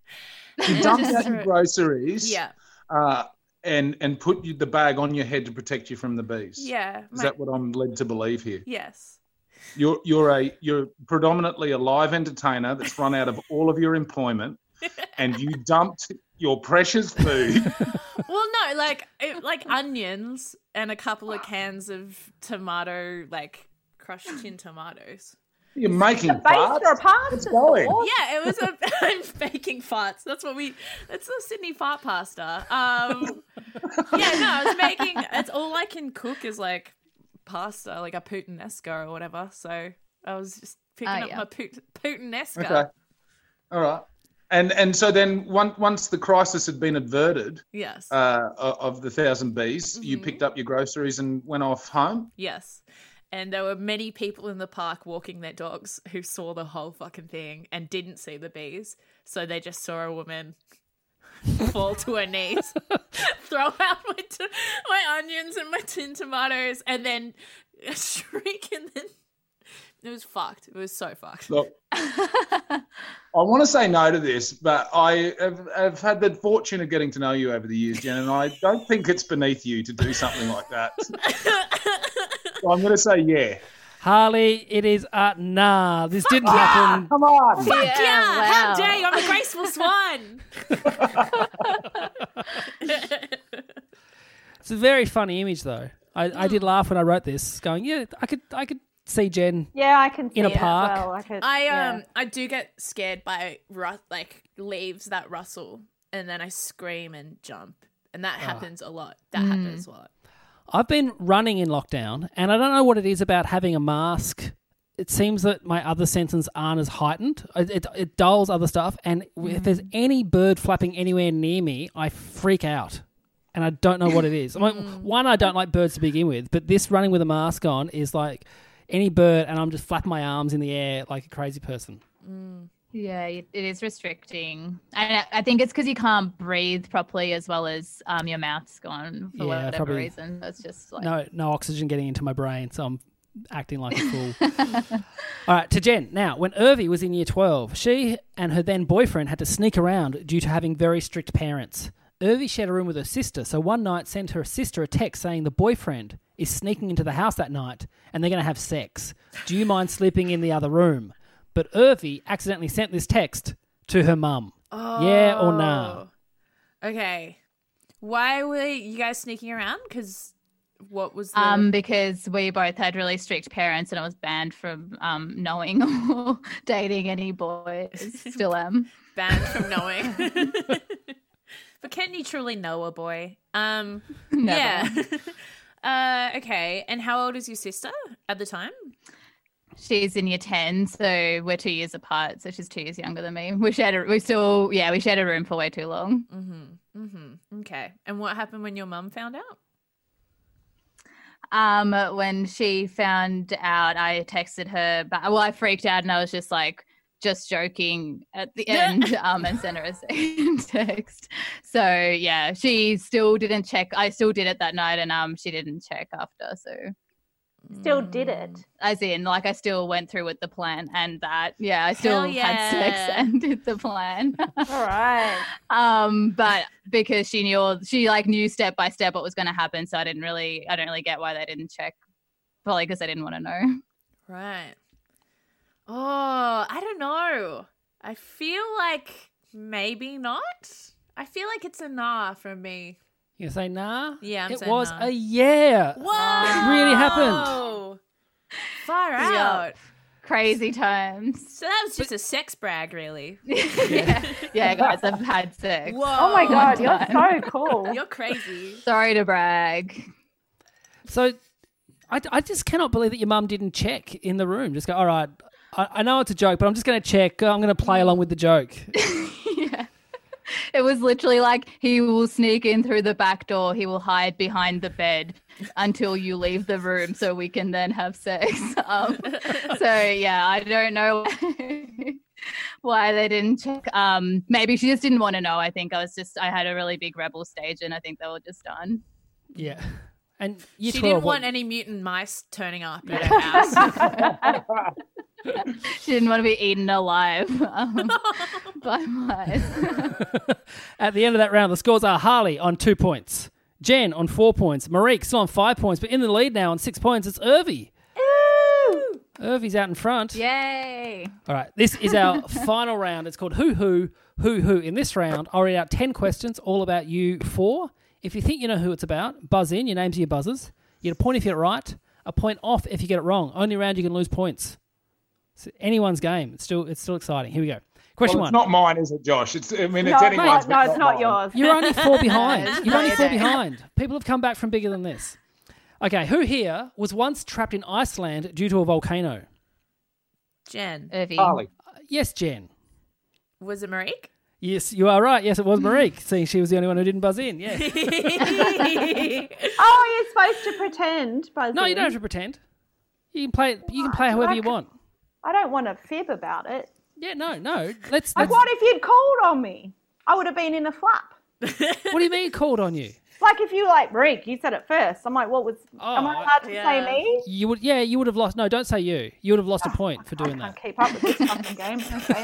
You dumped out your groceries. Yeah. Uh, and and put you, the bag on your head to protect you from the bees. Yeah. Is my- that what I'm led to believe here? Yes. You're you're a you're predominantly a live entertainer that's run out of all of your employment, and you dumped your precious food. Well, no, like it, like onions and a couple of cans of tomato, like crushed tin tomatoes. You're making A base farts? or a pasta What's going? sauce? Yeah, it was a I'm making farts. That's what we. It's the Sydney fart pasta. Um, yeah, no, I was making. It's all I can cook is like pasta, like a puttanesca or whatever. So I was just picking Oh, up yeah. my put, puttanesca. Okay. All right. And and so then once once the crisis had been averted Yes. uh, o- of the thousand bees, you Mhm. picked up your groceries and went off home. Yes. And there were many people in the park walking their dogs who saw the whole fucking thing and didn't see the bees. So they just saw a woman fall to her knees, throw out my, t- my onions and my tin tomatoes, and then shriek. And then it was fucked. It was so fucked. Look, I want to say no to this, but I have, have had the fortune of getting to know you over the years, Jen, and I don't think it's beneath you to do something like that. So I'm going to say yeah. Harley, it is uh nah. This didn't happen. Come on. Fuck yeah! Yeah, How wow. dare you? I'm a graceful swan. It's a very funny image, though. I, I did laugh when I wrote this, going, yeah, I could I could see Jen. Yeah, I can see In a it park. as well. I, could, I yeah. um I do get scared by ru- like leaves that rustle, and then I scream and jump, and that happens a lot. That happens a lot. I've been running in lockdown, and I don't know what it is about having a mask. It seems that my other senses aren't as heightened. It, it, it dulls other stuff, and if there's any bird flapping anywhere near me, I freak out, and I don't know what it is. I mean, one, I don't like birds to begin with, but this running with a mask on is like any bird, and I'm just flapping my arms in the air like a crazy person. Yeah, it it is restricting. And I- I think it's because you can't breathe properly as well as um, your mouth's gone for Yeah, whatever probably. reason. It's just like... No, no oxygen getting into my brain, so I'm acting like a fool. All right, to Jen. Now, when Irvi was in year twelve, she and her then boyfriend had to sneak around due to having very strict parents. Irvi shared a room with her sister, so one night sent her sister a text saying the boyfriend is sneaking into the house that night and they're going to have sex. Do you mind sleeping in the other room? But Irvi accidentally sent this text to her mum. Yeah or nah? Okay. Why were you guys sneaking around? Because what was the... Um, because we both had really strict parents and I was banned from um, knowing or dating any boys. Still am. banned from knowing? But can you truly know a boy? Um, Never. Yeah. uh, okay. And how old is your sister at the time? She's in year ten, so we're two years apart. So she's two years younger than me. We shared a, we still, yeah, we shared a room for way too long. Mm-hmm. Mm-hmm. Okay. And what happened when your mum found out? Um, when she found out, I texted her, but well, I freaked out and I was just like, just joking at the end, um, and sent her a second text. So yeah, she still didn't check. I still did it that night, and um, she didn't check after. So Still did it. as in, like, I still went through with the plan and that. Yeah, I still Hell had sex yeah. and did the plan. All right. um, but because she knew, all, she like knew step by step what was going to happen, so I didn't really, I don't really get why they didn't check. Probably because they didn't want to know. Right. Oh, I don't know. I feel like maybe not. I feel like it's a nah from me. You gonna say nah? Yeah, I'm it saying was nah. a yeah. Whoa! It really happened. Far out. Crazy times. So that was just a sex brag, really. yeah. yeah, guys, I've had sex. Whoa! Oh my God, you're time. so cool. You're crazy. Sorry to brag. So I, I just cannot believe that your mum didn't check in the room. Just go, all right, I, I know it's a joke, but I'm just going to check. I'm going to play along with the joke. yeah. It was literally like, he will sneak in through the back door. He will hide behind the bed until you leave the room so we can then have sex. Um, so, yeah, I don't know why they didn't check. Um, maybe she just didn't want to know. I think I was just, I had a really big rebel stage and I think they were just done. Yeah. And year She twelve, didn't want what- any mutant mice turning up at her house. She didn't want to be eaten alive um, by mice. At the end of that round, the scores are Harley on two points, Jen on four points, Marique still on five points, but in the lead now on six points, it's Irvi. Irvi's out in front. Yay. All right, this is our final round. It's called Who Who, Who Who. In this round, I'll read out ten questions, all about you four. If you think you know who it's about, buzz in. Your names are your buzzers. You get a point if you get it right, a point off if you get it wrong. Only round you can lose points. It's anyone's game. It's still it's still exciting. Here we go. Question Well, it's one. not mine, is it, Josh? It's I mean, No, it's it's anyone's. not, no, but it's not mine. yours. You're only four behind. It's You're only not four your day. behind. People have come back from bigger than this. Okay, who here was once trapped in Iceland due to a volcano? Jen. Irvi. Harley. Uh, yes, Jen. Was it Marique? Yes, you are right. Yes, it was Marique, seeing she was the only one who didn't buzz in. Yeah. Oh, you're supposed to pretend, Buzzy. No, you don't have to pretend. You can play. You can play however you want. I don't want to fib about it. Yeah, no, no. Let's. Like, let's what if you'd called on me? I would have been in a flap. what do you mean called on you? Like if you like, Rick, you said it first. I'm like, what was? Oh, am I allowed to yeah. say me? You would. Yeah, you would have lost. No, don't say you. You would have lost a point for doing I that. can't keep up with this fucking game. Okay.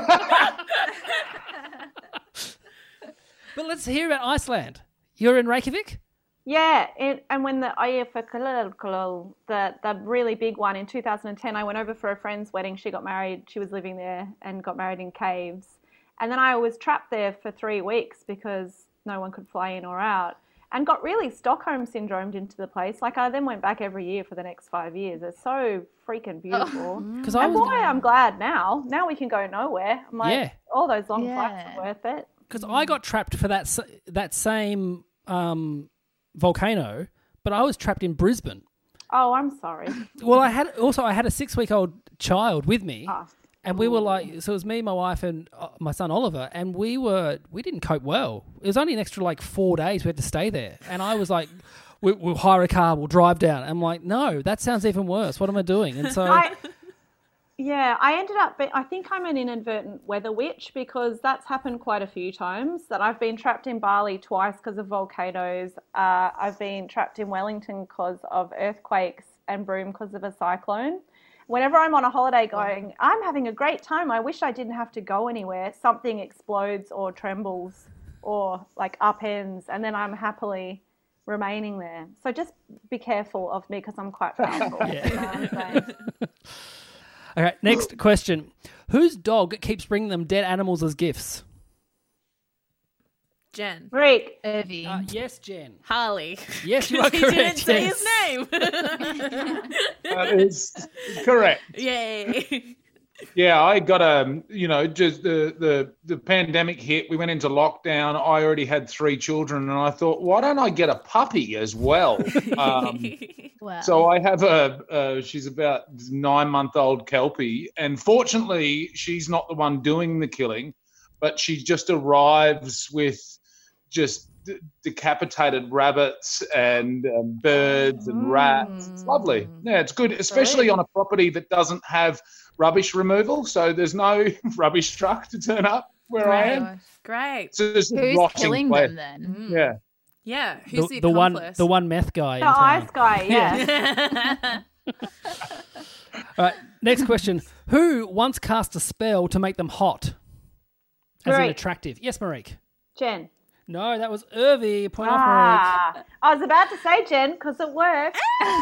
But let's hear about Iceland. You're in Reykjavik. Yeah, it, and when the Eyjafjallajökull, the the really big one in two thousand ten, I went over for a friend's wedding. She got married. She was living there and got married in caves. And then I was trapped there for three weeks because no one could fly in or out. and got really Stockholm syndromed into the place. Like I then went back every year for the next five years. It's so freaking beautiful. Because and I was boy, I'm glad now. Now we can go nowhere. I'm like, Yeah. all those long Yeah. flights are worth it. because I got trapped for that s- that same um, volcano, but I was trapped in Brisbane. Oh, I'm sorry. Well, I had also I had a six week old child with me, Oh. and we were like, so it was me, my wife, and uh, my son Oliver, and we were we didn't cope well. It was only an extra like four days we had to stay there, and I was like, we, we'll hire a car, we'll drive down. I'm like, no, that sounds even worse. What am I doing? And so I, yeah, I ended up, be- I think I'm an inadvertent weather witch because that's happened quite a few times that I've been trapped in Bali twice because of volcanoes. Uh, I've been trapped in Wellington because of earthquakes and Broome because of a cyclone. Whenever I'm on a holiday going, I'm having a great time. I wish I didn't have to go anywhere. Something explodes or trembles or like upends and then I'm happily remaining there. So just be careful of me because I'm quite powerful. Yeah. You know what I'm saying? okay, next question: whose dog keeps bringing them dead animals as gifts? Jen. Rick. Irvy. Uh, yes, Jen. Harley. Yes, you are he correct. didn't say yes. his name. That is correct. Yay. Yeah, I got a, you know, just the, the the pandemic hit. We went into lockdown. I already had three children, and I thought, why don't I get a puppy as well? Um, Wow. so I have a, uh, she's about nine month old Kelpie, and fortunately, she's not the one doing the killing, but she just arrives with just d- decapitated rabbits and um, birds and rats. It's lovely. Yeah, it's good, especially on a property that doesn't have rubbish removal, so there's no rubbish truck to turn up where I am. Great. So there's Who's rotting killing flesh. them then? Yeah. Yeah. Who's The, the, the one, accomplice? the one meth guy. The in town. ice guy, yeah. All right, next question: who once cast a spell to make them hot, as in Marique. attractive? Yes, Marique. Jen. No, that was Irvy. Point off, Marique. Ah, I was about to say Jen because it worked.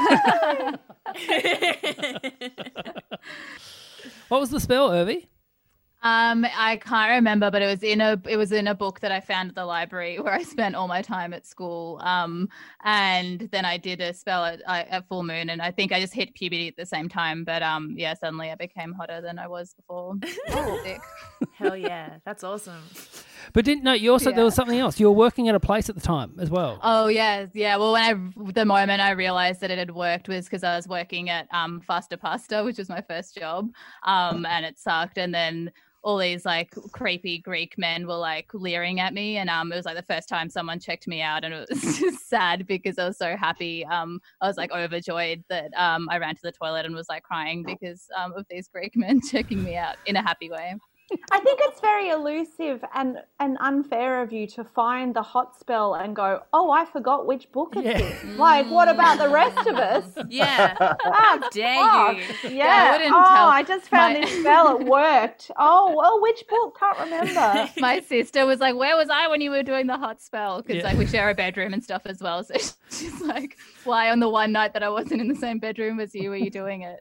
What was the spell, Irvy? Um, I can't remember, but it was in a it was in a book that I found at the library where I spent all my time at school. Um, and then I did a spell at, at full moon, and I think I just hit puberty at the same time. But um, yeah, suddenly I became hotter than I was before. Oh, sick. Hell yeah. That's awesome. But didn't no? You also Yeah. there was something else. You were working at a place at the time as well. Oh yeah, yeah. Well, when I the moment I realized that it had worked was because I was working at um Faster Pasta, which was my first job, um, and it sucked. And then all these like creepy Greek men were like leering at me, and um, it was like the first time someone checked me out, and it was just sad because I was so happy. Um, I was like overjoyed that um I ran to the toilet and was like crying because um of these Greek men checking me out in a happy way. I think it's very elusive and, and unfair of you to find the hot spell and go, oh, I forgot which book it's Yeah. in. Like, what about the rest of us? Yeah. How dare fuck. you. Yeah. I wouldn't oh, tell I just found my- this spell. It worked. Oh, well, which book? Can't remember. My sister was like, where was I when you were doing the hot spell? Because Yeah. like we share a bedroom and stuff as well. So she's like, why on the one night that I wasn't in the same bedroom as you were you doing it?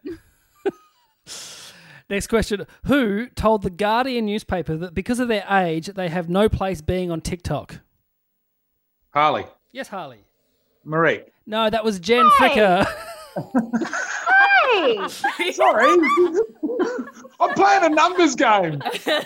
Next question: who told the Guardian newspaper that because of their age they have no place being on TikTok? Harley. Yes, Harley. Marie. No, that was Jen Hey! Fricker. Hey! Sorry. I'm playing a numbers game.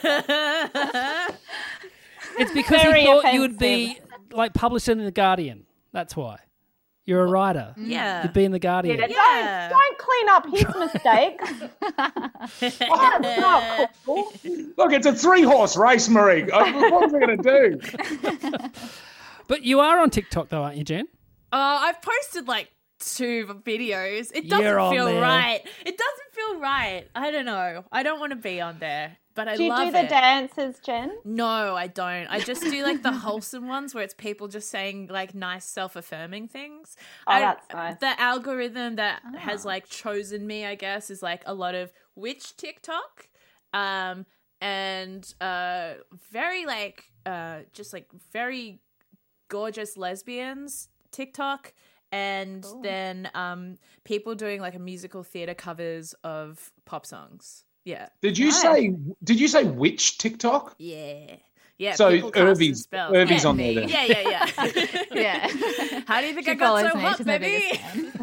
It's because Very he thought you would be like published in the Guardian. That's why. You're a writer. Yeah. You'd be in the Guardian. Yeah, Yeah. Don't, don't clean up his mistakes. That's not cool. Look, it's a three horse race, Marie. I- What was I going to do? But you are on TikTok though, aren't you, Jen? Oh, I've posted like two videos. It doesn't You're on feel there. right. It doesn't feel right. I don't know. I don't want to be on there, but I Do you love do the it. dances, Jen? No, I don't. I just do like the wholesome ones where it's people just saying like nice self-affirming things. Oh, I- that's nice. The algorithm that has like chosen me, I guess, is like a lot of witch TikTok, um, and uh, very like uh, just like very gorgeous lesbians TikTok. And then um, people doing like a musical theater covers of pop songs. Yeah. Did you Nice. say? Did you say which TikTok? Yeah. Yeah, So people cast and Irvy's, spell. Irvy's yeah. on there then. Yeah, yeah, yeah. Yeah. How do you think She I got follows so me. hot, She's my baby?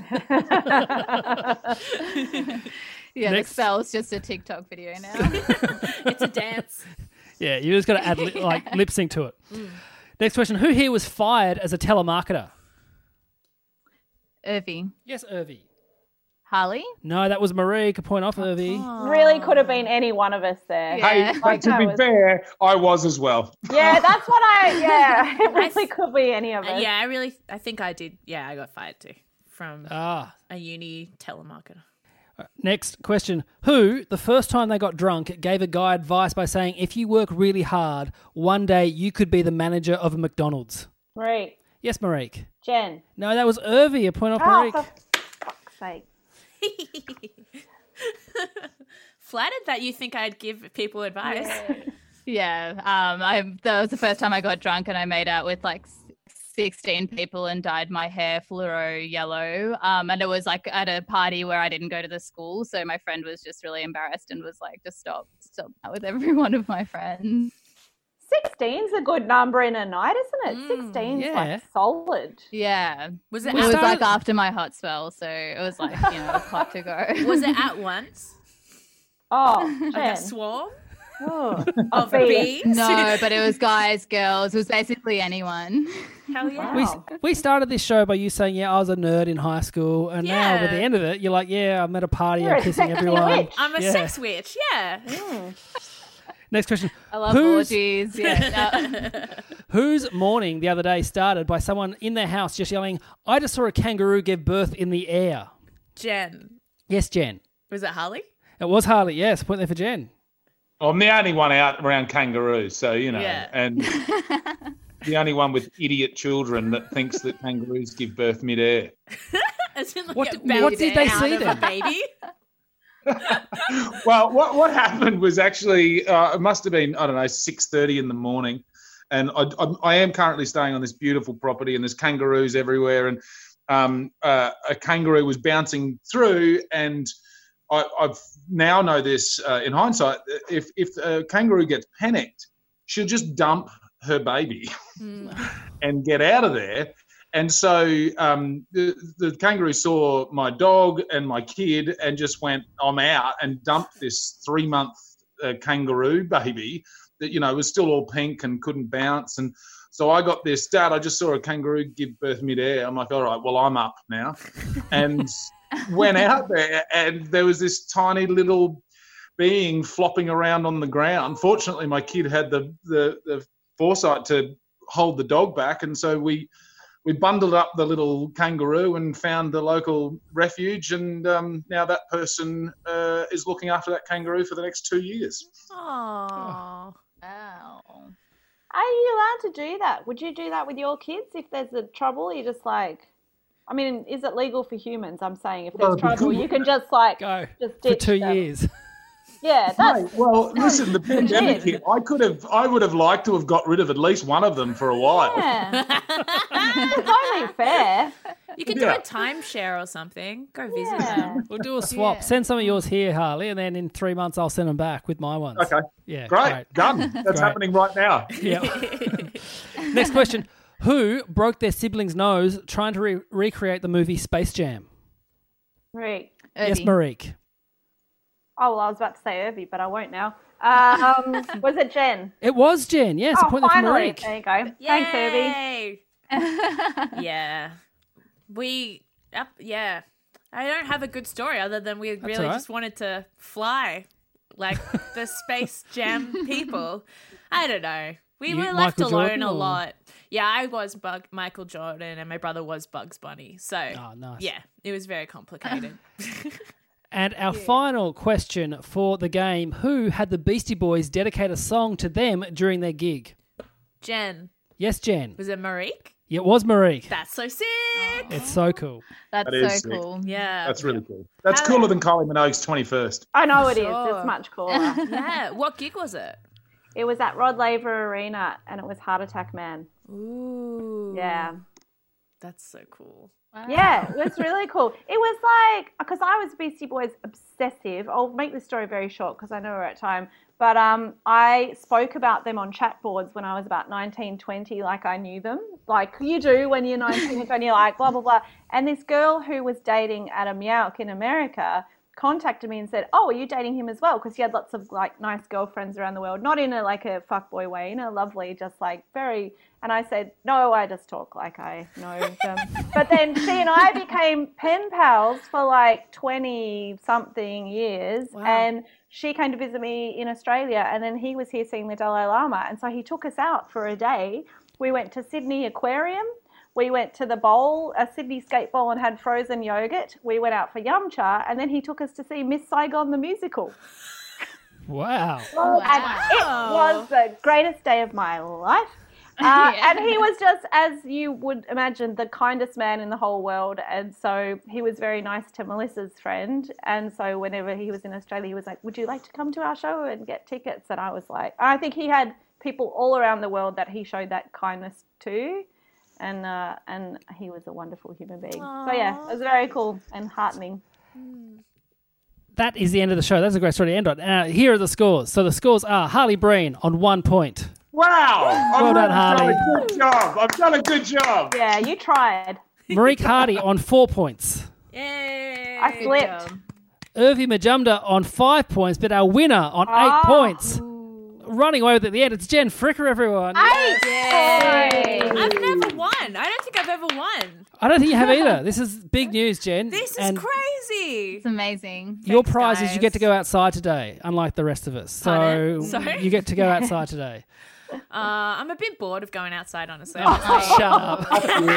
biggest fan. Yeah, Next. the spell's just a TikTok video now. It's a dance. Yeah, you just got to add li- like lip sync to it. Next question: who here was fired as a telemarketer? Irvy. Yes, Irvy. Harley? No, that was Marie. Could point off Irvy. Really could have been any one of us there. Yeah. Hey, Like, but to that be was- fair, I was as well. Yeah, that's what I. Yeah, it really could be any of Uh, us. yeah, I really, I think I did. Yeah, I got fired too from Ah. a uni telemarketer. Next question: who, the first time they got drunk, gave a guy advice by saying, "If you work really hard, one day you could be the manager of a McDonald's"? Marie, Yes, Marique. Jen. No, that was Irvy. A point off Oh, Marique. for fuck's sake. Flattered that you think I'd give people advice. Yeah. Um, I that was the first time I got drunk and I made out with like s- sixteen people and dyed my hair fluoro yellow. Um, and it was like at a party where I didn't go to the school. So my friend was just really embarrassed and was like, just stop, stop that with every one of my friends. sixteen's a good number in a night, isn't it? sixteen's yeah. like solid. Yeah. Was it? It At, was like after my hot spell. So it was like, you know, it was hot to go. was it at once? Oh, Like Jen. a swarm Oh, of bees. bees? No, but it was guys, girls. It was basically anyone. Hell yeah. We, Wow. we started this show by you saying, yeah, I was a nerd in high school. And now at the Yeah. end of it, you're like, yeah, I'm at a party, You're I'm a kissing sexy everyone. witch. I'm a Yeah. sex witch. Yeah. Next question. I love Who's, orgies. Yeah. no. whose morning the other day started by someone in their house just yelling, I just saw a kangaroo give birth in the air? Jen. Yes, Jen. Was it Harley? It was Harley, yes. Point there for Jen. I'm the only one out around kangaroos, so you know, Yeah. and the only one with idiot children that thinks that kangaroos give birth midair. As in like What it did- what did they bounced see out of then? a baby? Well, what what happened was actually uh, it must have been I don't know six thirty in the morning, and I, I I am currently staying on this beautiful property, and there's kangaroos everywhere, and um, uh, a kangaroo was bouncing through, and I, I've now know this uh, in hindsight. If if a kangaroo gets panicked, she'll just dump her baby and get out of there. And so um, the, the kangaroo saw my dog and my kid and just went, I'm out, and dumped this three-month uh, kangaroo baby that, you know, was still all pink and couldn't bounce. And so I got this, Dad, I just saw a kangaroo give birth midair. I'm like, all right, well, I'm up now. And went out there, and there was this tiny little being flopping around on the ground. Fortunately, my kid had the, the, the foresight to hold the dog back, and so we we bundled up the little kangaroo and found the local refuge, and um, now that person uh, is looking after that kangaroo for the next two years. Aww. Wow. Are you allowed to do that? Would you do that with your kids if there's a trouble? You just like, I mean, is it legal for humans? I'm saying if there's Well, trouble, you can just like Go just for ditch two them. years. Yeah, that's Mate, well, listen, the pandemic legit. hit. I could have, I would have liked to have got rid of at least one of them for a while. yeah. It's only fair. You could Yeah. do a timeshare or something. Go visit Yeah. them. We'll do a swap. Yeah. Send some of yours here, Harley, and then in three months I'll send them back with my ones. Okay, Yeah, great, done. That's Great. happening right now. Yeah. Next question. Who broke their sibling's nose trying to re- recreate the movie Space Jam? Right. Yes, Irvy. Marique. Oh, well, I was about to say Irby, but I won't now. Um, was it Jen? It was Jen. Yes, a Oh, point there for finally. Marique. There you go. Thanks, Irby. Yay! Yeah. We, up, yeah. I don't have a good story other than we really all right. just wanted to fly like the Space Jam people. I don't know. We You- were left Michael alone Jordan, a or- lot. Yeah, I was Bug- Michael Jordan and my brother was Bugs Bunny. So, Oh, nice. yeah, it was very complicated. And our final question for the game. Who had the Beastie Boys dedicate a song to them during their gig? Jen, Yes, Jen. was it Marique? Yeah, it was Marique. That's so sick. It's so cool. That's That is so sick. cool. Yeah. That's really cool. That's How- cooler than Kylie Minogue's twenty-first. I know it is. Sure. It's much cooler. Yeah. What gig was it? It was at Rod Laver Arena, and it was Heart Attack Man. Ooh. Yeah. That's so cool. Wow. Yeah, it was really cool. It was like, because I was Beastie Boys obsessive. I'll make this story very short because I know we're at time. But um, I spoke about them on chat boards when I was about nineteen, twenty, like I knew them. Like you do when you're nineteen and twenty, you're like blah, blah, blah. And this girl who was dating Adam Yauch in America contacted me and said, oh, are you dating him as well? Because he had lots of like nice girlfriends around the world, not in a like a fuckboy way, in a lovely, just like very. And I said, no, I just talk like I know them. But then she and I became pen pals for like twenty something years. Wow. And she came to visit me in Australia, and then he was here seeing the Dalai Lama. And so he took us out for a day. We went to Sydney Aquarium. We went to the bowl, a Sydney skate bowl, and had frozen yogurt. We went out for Yum Cha, and then he took us to see Miss Saigon the musical. Wow. Wow. And it was the greatest day of my life. Uh, Yeah. And he was just, as you would imagine, the kindest man in the whole world. And so he was very nice to Melissa's friend. And so whenever he was in Australia, he was like, would you like to come to our show and get tickets? And I was like, I think he had people all around the world that he showed that kindness to. And uh, and he was a wonderful human being. Aww. So, yeah, it was very cool and heartening. That is the end of the show. That's a great story to end on. Uh, here are the scores. So the scores are Harley Breen on one point. Wow! Well I've done, done Harley. a good job. I've done a good job. Yeah, you tried. Marique Hardy on four points. Yay. I slipped. Urvi Majumdar on five points, but our winner on Oh. eight points. Running away with it at the end, it's Jen Fricker, everyone. Eight. Yay. Yay. I've never won. I don't think I've ever won. I don't think you have either. This is big news, Jen. This is and crazy. It's amazing. your Thanks, prize is you guys. get to go outside today, unlike the rest of us. So Pardon? Sorry? you get to go outside today. Uh, I'm a bit bored of going outside, honestly. Shut up.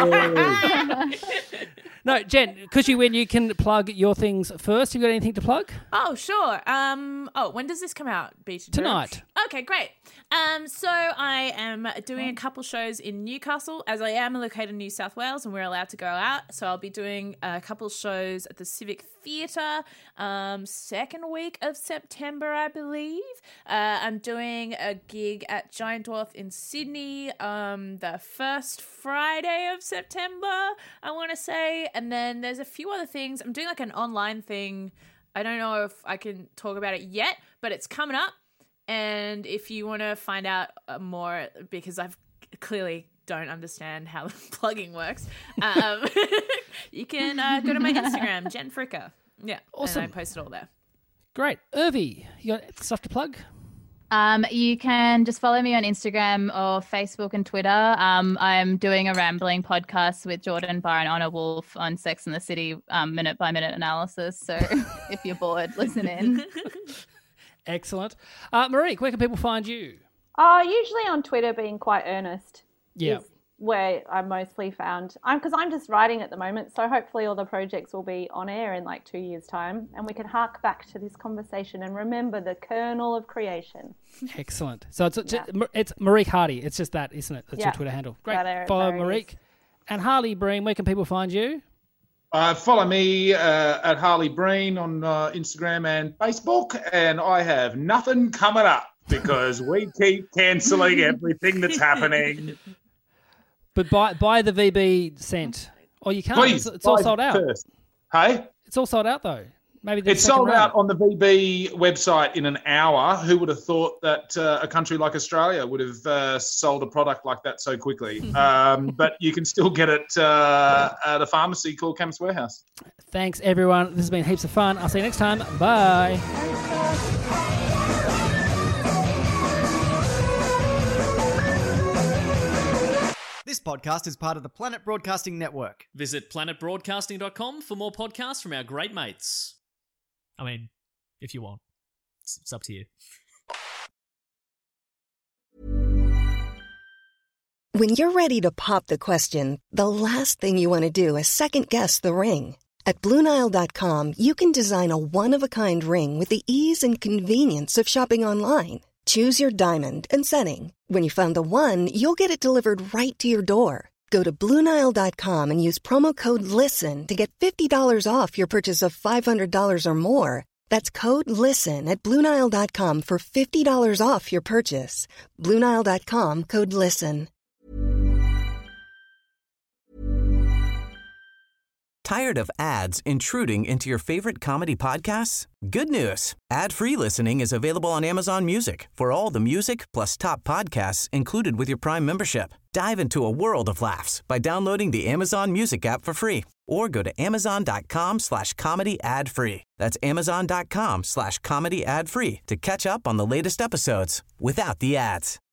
No, Jen, because you win, you can plug your things first. You got anything to plug? Oh, sure. Um. Oh, when does this come out, Beach? Tonight. Okay, great. Um. So I am doing a couple shows in Newcastle, as I am located in New South Wales, and we're allowed to go out. So I'll be doing a couple shows at the Civic Theatre, um, second week of September, I believe. Uh, I'm doing a gig at Giant Dwarf in Sydney, um, the first Friday of September, I want to say. And then there's a few other things. I'm doing like an online thing. I don't know if I can talk about it yet, but it's coming up. And if you want to find out more, because I've clearly don't understand how the plugging works, um, you can uh, go to my Instagram, Jen Fricker. Yeah, Awesome. And I post it all there. Great. Urvi, you got stuff to plug? Um, you can just follow me on Instagram or Facebook and Twitter. Um, I'm doing a rambling podcast with Jordan Barr and Honor Wolf on Sex and the City, um, minute by minute analysis. So if you're bored, listen in. Excellent. Uh, Marique, where can people find you? Uh, usually on Twitter, being quite earnest. Yeah. Is where I'm mostly found. I'm because I'm just writing at the moment, so hopefully all the projects will be on air in like two years' time, and we can hark back to this conversation and remember the kernel of creation. Excellent. So it's Yeah. it's Marique Hardy. It's just that, isn't it? That's Yeah. your Twitter handle. Great. That are- Follow there it Marique. is. And Harley Breen, where can people find you? Uh, follow me uh, at Harley Breen on uh, Instagram and Facebook, and I have nothing coming up because we keep cancelling everything that's happening. But buy buy the V B scent. Or you can't. Please, it's, it's all buy sold out. first. Hey, It's all sold out though. Maybe the it's second sold round. out on the V B website in an hour. Who would have thought that uh, a country like Australia would have uh, sold a product like that so quickly? um, but you can still get it uh, at a pharmacy called Chemist Warehouse. Thanks everyone. This has been heaps of fun. I'll see you next time. Bye. This podcast is part of the Planet Broadcasting Network. Visit planet broadcasting dot com for more podcasts from our great mates. I mean, if you want. It's, it's up to you. When you're ready to pop the question, the last thing you want to do is second-guess the ring. At Blue Nile dot com, you can design a one-of-a-kind ring with the ease and convenience of shopping online. Choose your diamond and setting. When you find the one, you'll get it delivered right to your door. Go to Blue Nile dot com and use promo code LISTEN to get fifty dollars off your purchase of five hundred dollars or more. That's code LISTEN at Blue Nile dot com for fifty dollars off your purchase. Blue Nile dot com, code LISTEN. Tired of ads intruding into your favorite comedy podcasts? Good news. Ad-free listening is available on Amazon Music for all the music plus top podcasts included with your Prime membership. Dive into a world of laughs by downloading the Amazon Music app for free or go to amazon.com slash comedy ad free. That's amazon.com slash comedy ad free to catch up on the latest episodes without the ads.